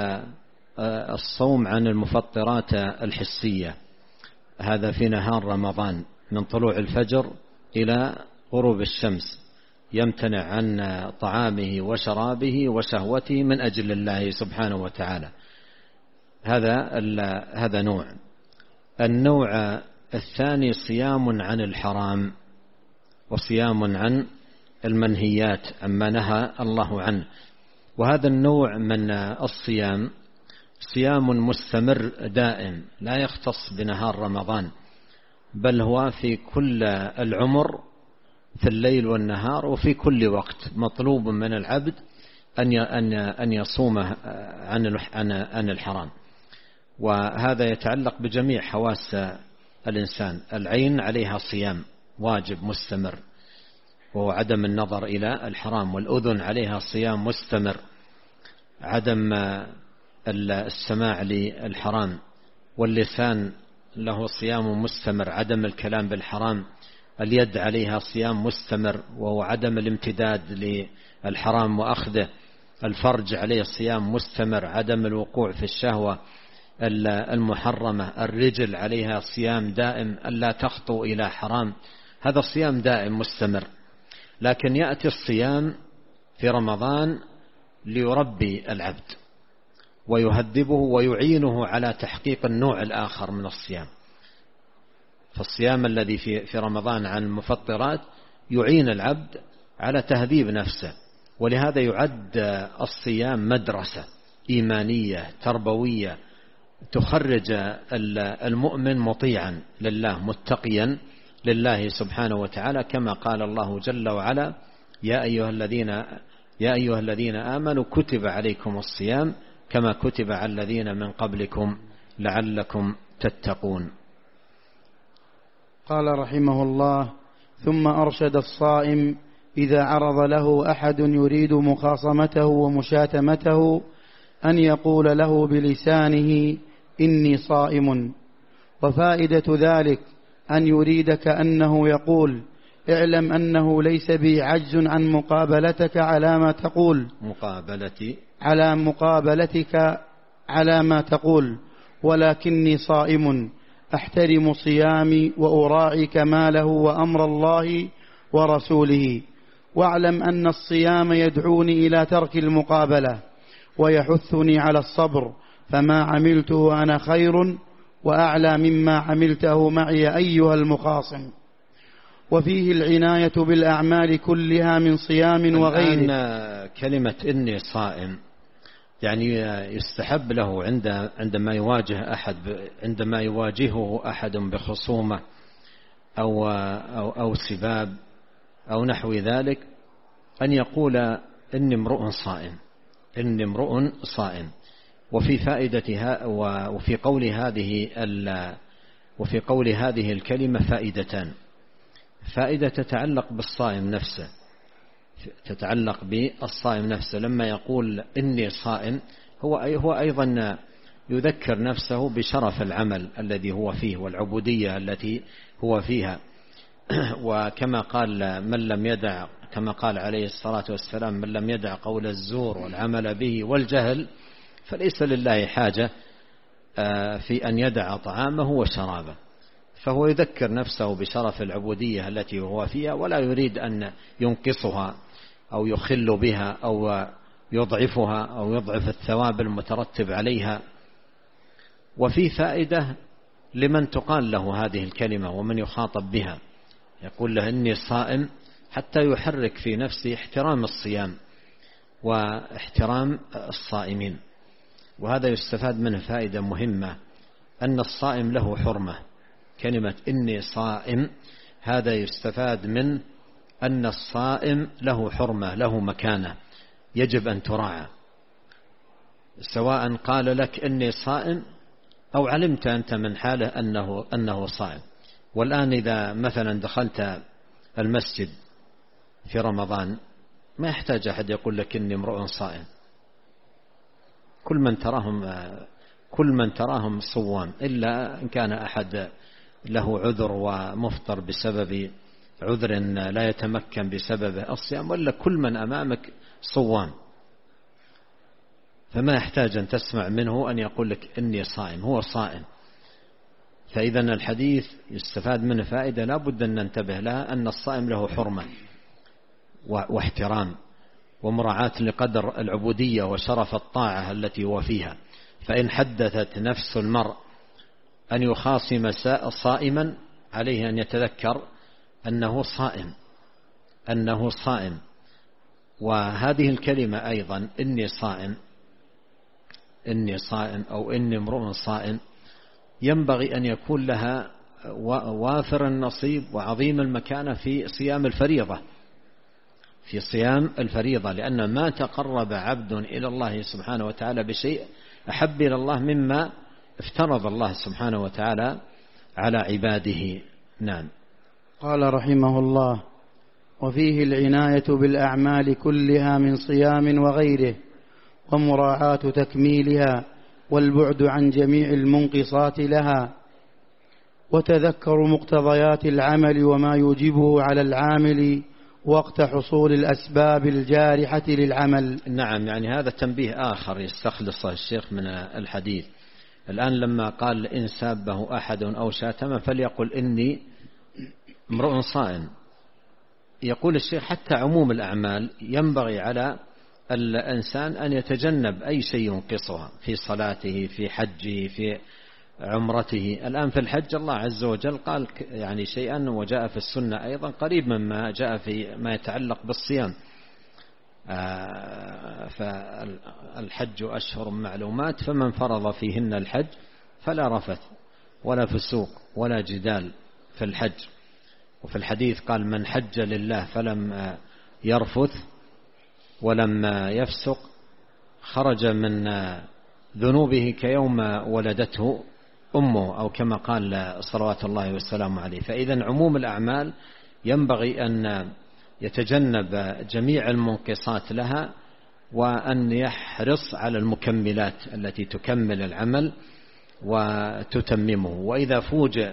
[SPEAKER 2] الصوم عن المفطرات الحسية، هذا في نهار رمضان من طلوع الفجر إلى غروب الشمس، يمتنع عن طعامه وشرابه وشهوته من أجل الله سبحانه وتعالى. هذا هذا نوع. النوع الثاني صيام عن الحرام وصيام عن المنهيات عما نهى الله عنه. وهذا النوع من الصيام صيام مستمر دائم لا يختص بنهار رمضان، بل هو في كل العمر، في الليل والنهار وفي كل وقت. مطلوب من العبد أن يصوم عن الحرام، وهذا يتعلق بجميع حواس الإنسان. العين عليها صيام واجب مستمر وهو عدم النظر إلى الحرام، والأذن عليها صيام مستمر عدم السماع للحرام، واللسان له صيام مستمر عدم الكلام بالحرام، اليد عليها صيام مستمر وهو عدم الامتداد للحرام وأخذه، الفرج عليه صيام مستمر عدم الوقوع في الشهوة المحرمة، الرجل عليها صيام دائم ألا تخطو إلى حرام، هذا صيام دائم مستمر. لكن يأتي الصيام في رمضان ليربي العبد ويهذبه ويعينه على تحقيق النوع الآخر من الصيام. فالصيام الذي في في رمضان عن المفطرات يعين العبد على تهذيب نفسه، ولهذا يعد الصيام مدرسة إيمانية تربوية تخرج المؤمن مطيعا لله متقيا لله سبحانه وتعالى، كما قال الله جل وعلا: يا أيها الذين يا أيها الذين آمنوا كتب عليكم الصيام كما كتب على الذين من قبلكم لعلكم تتقون.
[SPEAKER 1] قال رحمه الله: ثم أرشد الصائم إذا عرض له أحد يريد مخاصمته ومشاتمته أن يقول له بلسانه: إني صائم. وفائدة ذلك أن يريد كأنه يقول: اعلم أنه ليس بي عجز عن مقابلتك على ما تقول
[SPEAKER 2] مقابلتي
[SPEAKER 1] على مقابلتك على ما تقول، ولكني صائم أحترم صيامي وأراعي كماله وأمر الله ورسوله، واعلم أن الصيام يدعوني إلى ترك المقابلة ويحثني على الصبر، فما عملته أنا خير وأعلى مما عملته معي أيها المخاصم. وفيه العناية بالأعمال كلها من صيام وغيره.
[SPEAKER 2] الآن كلمة إني صائم يعني يستحب له عند عندما يواجه أحد عندما يواجهه أحد بخصومة أو أو أو سباب أو نحو ذلك أن يقول: إني امرؤ صائم، إني امرؤ صائم. وفي فائدتها وفي قول هذه وفي قول هذه الكلمة فائدتان: فائدة تتعلق بالصائم نفسه، تتعلق بالصائم نفسه، لما يقول إني صائم هو هو أيضا يذكر نفسه بشرف العمل الذي هو فيه والعبودية التي هو فيها. وكما قال من لم يدع كما قال عليه الصلاة والسلام: من لم يدع قول الزور والعمل به والجهل فليس لله حاجة في أن يدع طعامه وشرابه. فهو يذكر نفسه بشرف العبودية التي هو فيها، ولا يريد أن ينقصها أو يخل بها أو يضعفها أو يضعف الثواب المترتب عليها. وفي فائدة لمن تقال له هذه الكلمة ومن يخاطب بها، يقول له إني صائم، حتى يحرك في نفسه احترام الصيام واحترام الصائمين. وهذا يستفاد منه فائدة مهمة، أن الصائم له حرمة. كلمة إني صائم هذا يستفاد من أن الصائم له حرمة، له مكانة يجب أن تراعى، سواء قال لك إني صائم أو علمت أنت من حاله أنه, أنه صائم. والآن إذا مثلا دخلت المسجد في رمضان ما يحتاج أحد يقول لك إني امرؤ صائم، كل من تراهم كل من تراهم صوام، إلا إن كان أحد له عذر ومفطر بسبب عذر لا يتمكن بسببه الصيام، ولا كل من أمامك صوام، فما يحتاج أن تسمع منه أن يقول لك إني صائم، هو صائم. فإذا الحديث يستفاد منه فائدة لا بد أن ننتبه لها، أن الصائم له حرمة واحترام ومراعاة لقدر العبودية وشرف الطاعة التي هو فيها. فإن حدثت نفس المرء أن يخاصم صائما عليه أن يتذكر أنه صائم أنه صائم. وهذه الكلمة أيضا إني صائم إني صائم أو إني امرؤ صائم ينبغي أن يكون لها وافر النصيب وعظيم المكانة في صيام الفريضة في صيام الفريضة لأن ما تقرب عبد إلى الله سبحانه وتعالى بشيء أحب إلى الله مما افترض الله سبحانه وتعالى على عباده. نعم.
[SPEAKER 1] قال رحمه الله: وفيه العناية بالأعمال كلها من صيام وغيره ومراعاة تكميلها والبعد عن جميع المنقصات لها، وتذكر مقتضيات العمل وما يوجبه على العامل وقت حصول الأسباب الجارحة للعمل.
[SPEAKER 2] نعم، يعني هذا تنبيه آخر يستخلصه الشيخ من الحديث. الآن لما قال إن سابه أحد أو شاتمه فليقل إني امرؤ صائم، يقول الشيخ حتى عموم الأعمال ينبغي على الإنسان أن يتجنب أي شيء ينقصها في صلاته، في حجه، في عمرته. الآن في الحج الله عز وجل قال يعني شيئا، وجاء في السنة أيضا قريب مما جاء في ما يتعلق بالصيام. فالحج أشهر معلومات، فمن فرض فيهن الحج فلا رفث ولا فسوق ولا جدال في الحج. وفي الحديث قال من حج لله فلم يرفث ولم يفسق خرج من ذنوبه كيوم ولدته أمه، أو كما قال صلوات الله والسلام عليه. فإذا عموم الأعمال ينبغي أن يتجنب جميع المنقصات لها، وأن يحرص على المكملات التي تكمل العمل وتتممه. وإذا فوجئ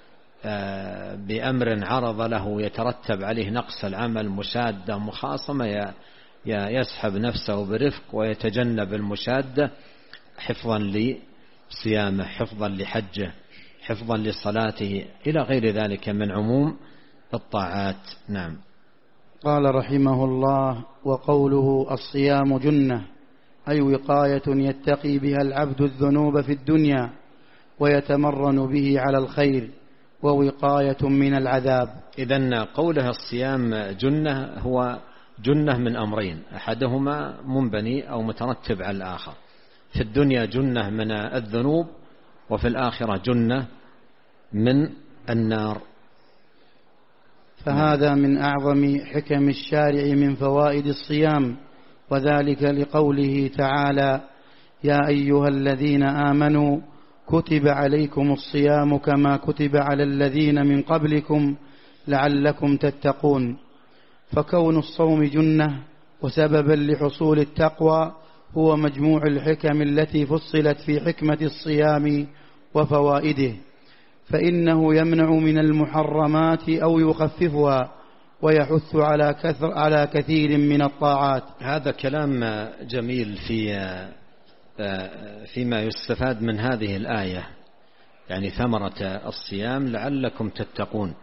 [SPEAKER 2] بأمر عرض له يترتب عليه نقص العمل، مشادة، مخاصمة، يسحب نفسه برفق ويتجنب المشادة حفظا لصيامه، حفظا لحجه، حفظا لصلاته، إلى غير ذلك من عموم الطاعات. نعم.
[SPEAKER 1] قال رحمه الله: وقوله الصيام جنة، أي وقاية يتقي بها العبد الذنوب في الدنيا ويتمرن به على الخير، ووقاية من العذاب.
[SPEAKER 2] إذن قوله الصيام جنة هو جنة من أمرين، أحدهما منبني أو مترتب على الآخر. في الدنيا جنة من الذنوب، وفي الآخرة جنة من النار.
[SPEAKER 1] فهذا من أعظم حكم الشارع من فوائد الصيام، وذلك لقوله تعالى: يا أيها الذين آمنوا كتب عليكم الصيام كما كتب على الذين من قبلكم لعلكم تتقون. فكون الصوم جنة وسببا لحصول التقوى هو مجموع الحكم التي فصلت في حكمة الصيام وفوائده، فإنه يمنع من المحرمات أو يخففها، ويحث على كثر على كثير من الطاعات.
[SPEAKER 2] هذا كلام جميل في فيما يستفاد من هذه الآية، يعني ثمرة الصيام لعلكم تتقون.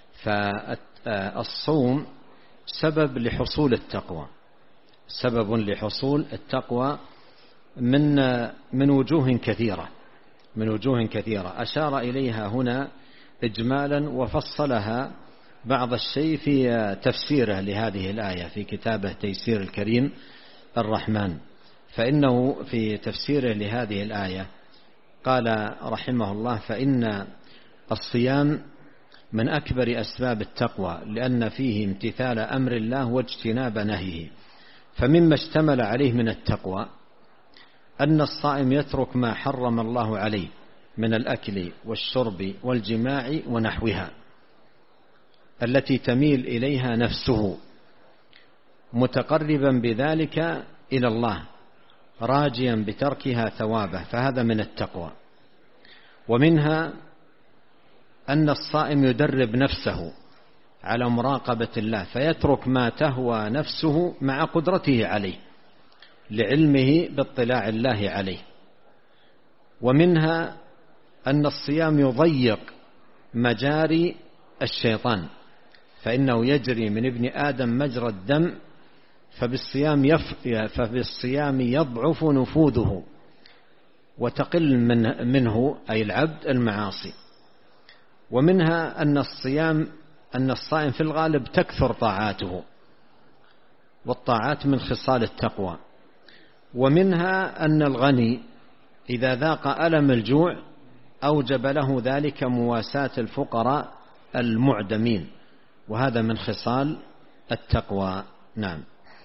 [SPEAKER 2] فالصوم سبب لحصول التقوى، سبب لحصول التقوى من من وجوه كثيرة، من وجوه كثيرة أشار إليها هنا إجمالا، وفصلها بعض الشيء في تفسيره لهذه الآية في كتابه تيسير الكريم الرحمن. فإنه في تفسيره لهذه الآية قال رحمه الله: فإن الصيام من أكبر أسباب التقوى، لأن فيه امتثال أمر الله واجتناب نهيه. فمما اشتمل عليه من التقوى أن الصائم يترك ما حرم الله عليه من الأكل والشرب والجماع ونحوها التي تميل إليها نفسه، متقربا بذلك إلى الله، راجيا بتركها ثوابه، فهذا من التقوى. ومنها أن الصائم يدرب نفسه على مراقبة الله، فيترك ما تهوى نفسه مع قدرته عليه لعلمه باطلاع الله عليه. ومنها أن الصيام يضيق مجاري الشيطان، فإنه يجري من ابن آدم مجرى الدم، فبالصيام, يف... فبالصيام يضعف نفوذه وتقل من... منه أي العبد المعاصي. ومنها أن الصيام أن الصائم في الغالب تكثر طاعاته، والطاعات من خصال التقوى. ومنها أن الغني إذا ذاق ألم الجوع أوجب له ذلك مواساة الفقراء المعدمين، وهذا من خصال التقوى. نعم.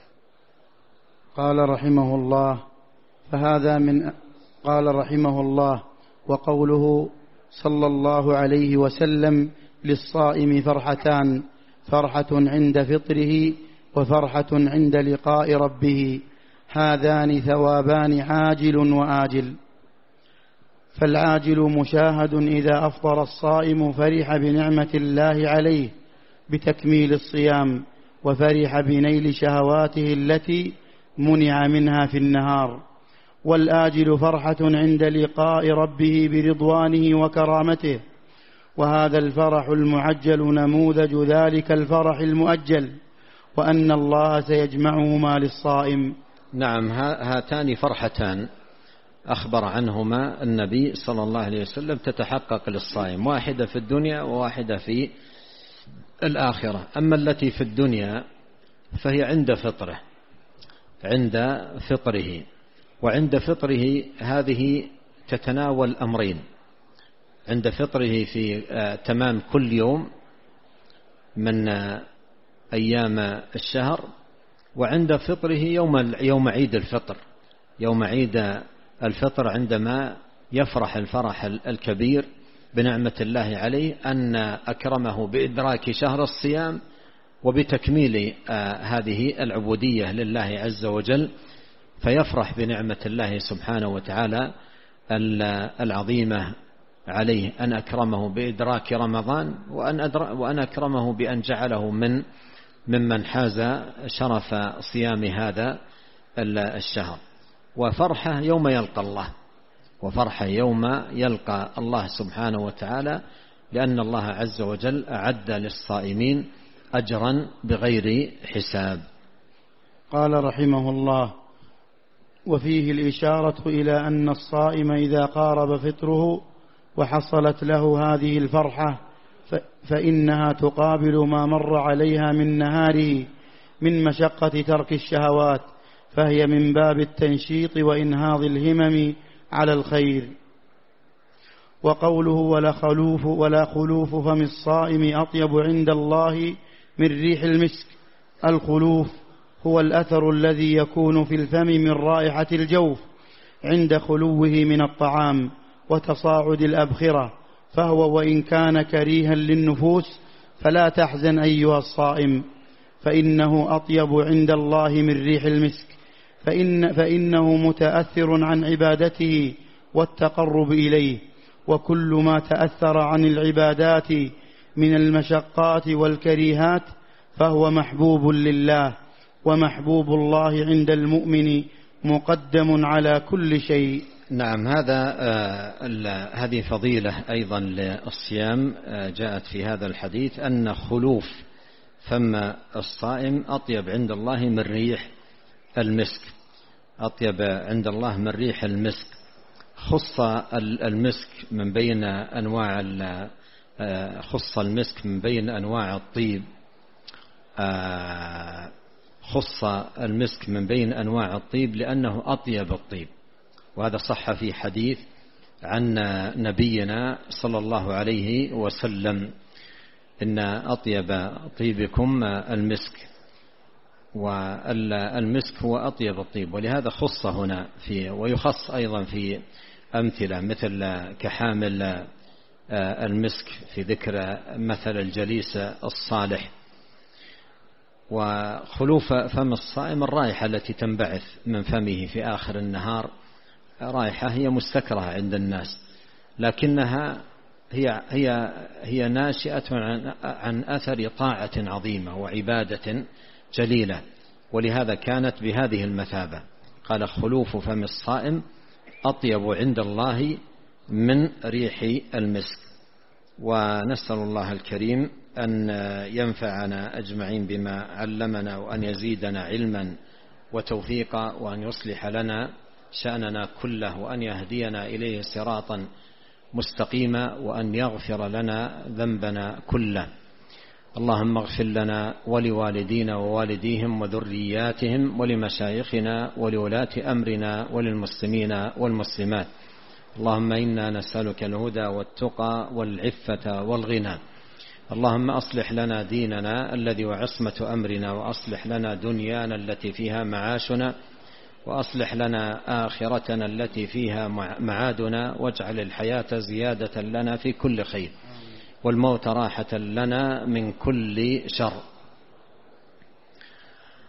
[SPEAKER 1] قال رحمه الله: فهذا من قال رحمه الله: وقوله صلى الله عليه وسلم: للصائم فرحتان، فرحة عند فطره وفرحة عند لقاء ربه، هذان ثوابان عاجل وآجل. فالعاجل مشاهد إذا أفطر الصائم فرح بنعمة الله عليه بتكميل الصيام، وفرح بنيل شهواته التي منع منها في النهار. والآجل فرحة عند لقاء ربه برضوانه وكرامته، وهذا الفرح المعجل نموذج ذلك الفرح المؤجل، وأن الله سيجمعهما للصائم.
[SPEAKER 2] نعم، هاتان فرحتان أخبر عنهما النبي صلى الله عليه وسلم تتحقق للصائم، واحدة في الدنيا وواحدة في الآخرة. أما التي في الدنيا فهي عند فطره عند فطره وعند فطره هذه تتناول أمرين: عند فطره في تمام كل يوم من أيام الشهر، وعند فطره يوم يوم عيد الفطر يوم عيد الفطر عندما يفرح الفرح الكبير بنعمة الله عليه أن أكرمه بإدراك شهر الصيام وبتكميل هذه العبودية لله عز وجل، فيفرح بنعمة الله سبحانه وتعالى العظيمة عليه أن أكرمه بإدراك رمضان، وأن, وأن أكرمه بأن جعله من ممن حاز شرف صيام هذا الشهر. وفرحة يوم يلقى الله وفرحة يوم يلقى الله سبحانه وتعالى، لأن الله عز وجل أعد للصائمين أجرا بغير حساب.
[SPEAKER 1] قال رحمه الله: وفيه الإشارة إلى أن الصائم إذا قارب فطره وحصلت له هذه الفرحة فإنها تقابل ما مر عليها من نهاره من مشقة ترك الشهوات، فهي من باب التنشيط وإنهاض الهمم على الخير. وقوله ولا خلوف, ولا خلوف فم الصائم أطيب عند الله من ريح المسك. الخلوف هو الأثر الذي يكون في الفم من رائحة الجوف عند خلوه من الطعام وتصاعد الأبخرة، فهو وإن كان كريها للنفوس فلا تحزن أيها الصائم، فإنه أطيب عند الله من ريح المسك، فإن فإنه متأثر عن عبادته والتقرب إليه، وكل ما تأثر عن العبادات من المشقات والكريهات فهو محبوب لله، ومحبوب الله عند المؤمن مقدم على كل شيء.
[SPEAKER 2] نعم، هذا آه هذه فضيلة أيضا للصيام آه جاءت في هذا الحديث أن خلوف فم الصائم أطيب عند الله من ريح المسك أطيب عند الله من ريح المسك. خص المسك من بين أنواع آه خص المسك من بين أنواع الطيب آه خص المسك من بين أنواع الطيب لأنه أطيب الطيب، وهذا صح في حديث عن نبينا صلى الله عليه وسلم: إن أطيب طيبكم المسك، والمسك هو أطيب الطيب، ولهذا خص هنا في ويخص أيضا في أمثلة مثل كحامل المسك في ذكر مثل الجليس الصالح. وخلوف فم الصائم الرائحة التي تنبعث من فمه في آخر النهار، رائحة هي مستكرهة عند الناس، لكنها هي هي هي ناشئة عن, عن أثر طاعة عظيمة وعبادة جليلة، ولهذا كانت بهذه المثابة. قال: خلوف فم الصائم أطيب عند الله من ريح المسك. ونسأل الله الكريم أن ينفعنا أجمعين بما علمنا، وأن يزيدنا علما وتوفيقا، وأن يصلح لنا شأننا كله، وأن يهدينا إليه صراطا مستقيما، وأن يغفر لنا ذنبنا كله. اللهم اغفر لنا ولوالدينا ووالديهم وذرياتهم ولمشايخنا ولولاة أمرنا وللمسلمين والمسلمات. اللهم إنا نسألك الهدى والتقى والعفة والغنى. اللهم أصلح لنا ديننا الذي وعصمة أمرنا، وأصلح لنا دنيانا التي فيها معاشنا، وأصلح لنا آخرتنا التي فيها معادنا، واجعل الحياة زيادة لنا في كل خير، والموت راحة لنا من كل شر.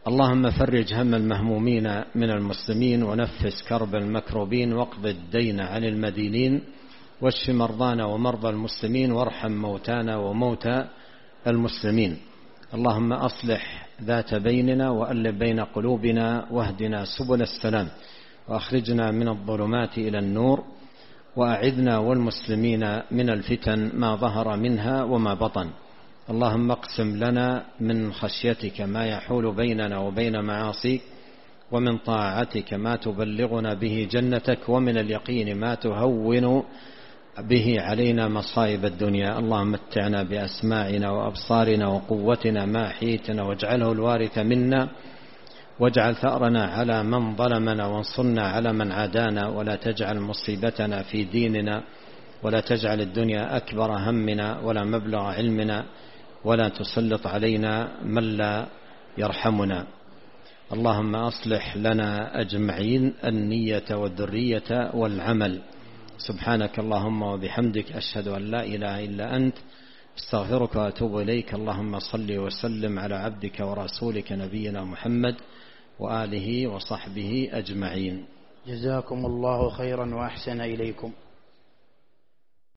[SPEAKER 2] اللهم فرج هم المهمومين من المسلمين ونفس كرب المكروبين واقض الدين عن المدينين واشف مرضانا ومرضى المسلمين وارحم موتانا وموتى المسلمين. اللهم أصلح ذات بيننا وألف بين قلوبنا واهدنا سبل السلام وأخرجنا من الظلمات إلى النور وأعذنا والمسلمين من الفتن ما ظهر منها وما بطن. اللهم اقسم لنا من خشيتك ما يحول بيننا وبين معاصيك ومن طاعتك ما تبلغنا به جنتك ومن اليقين ما تهون به علينا مصائب الدنيا. اللهم متعنا بأسماعنا وأبصارنا وقوتنا ما أحييتنا واجعله الوارث منا واجعل ثأرنا على من ظلمنا وانصرنا على من عادانا ولا تجعل مصيبتنا في ديننا ولا تجعل الدنيا أكبر همنا ولا مبلغ علمنا ولا تسلط علينا من لا يرحمنا. اللهم أصلح لنا أجمعين النية والذرية والعمل. سبحانك اللهم وبحمدك أشهد أن لا إله إلا أنت استغفرك وأتوب إليك. اللهم صل وسلم على عبدك ورسولك نبينا محمد وآله وصحبه أجمعين.
[SPEAKER 1] جزاكم الله خيرا وأحسن إليكم.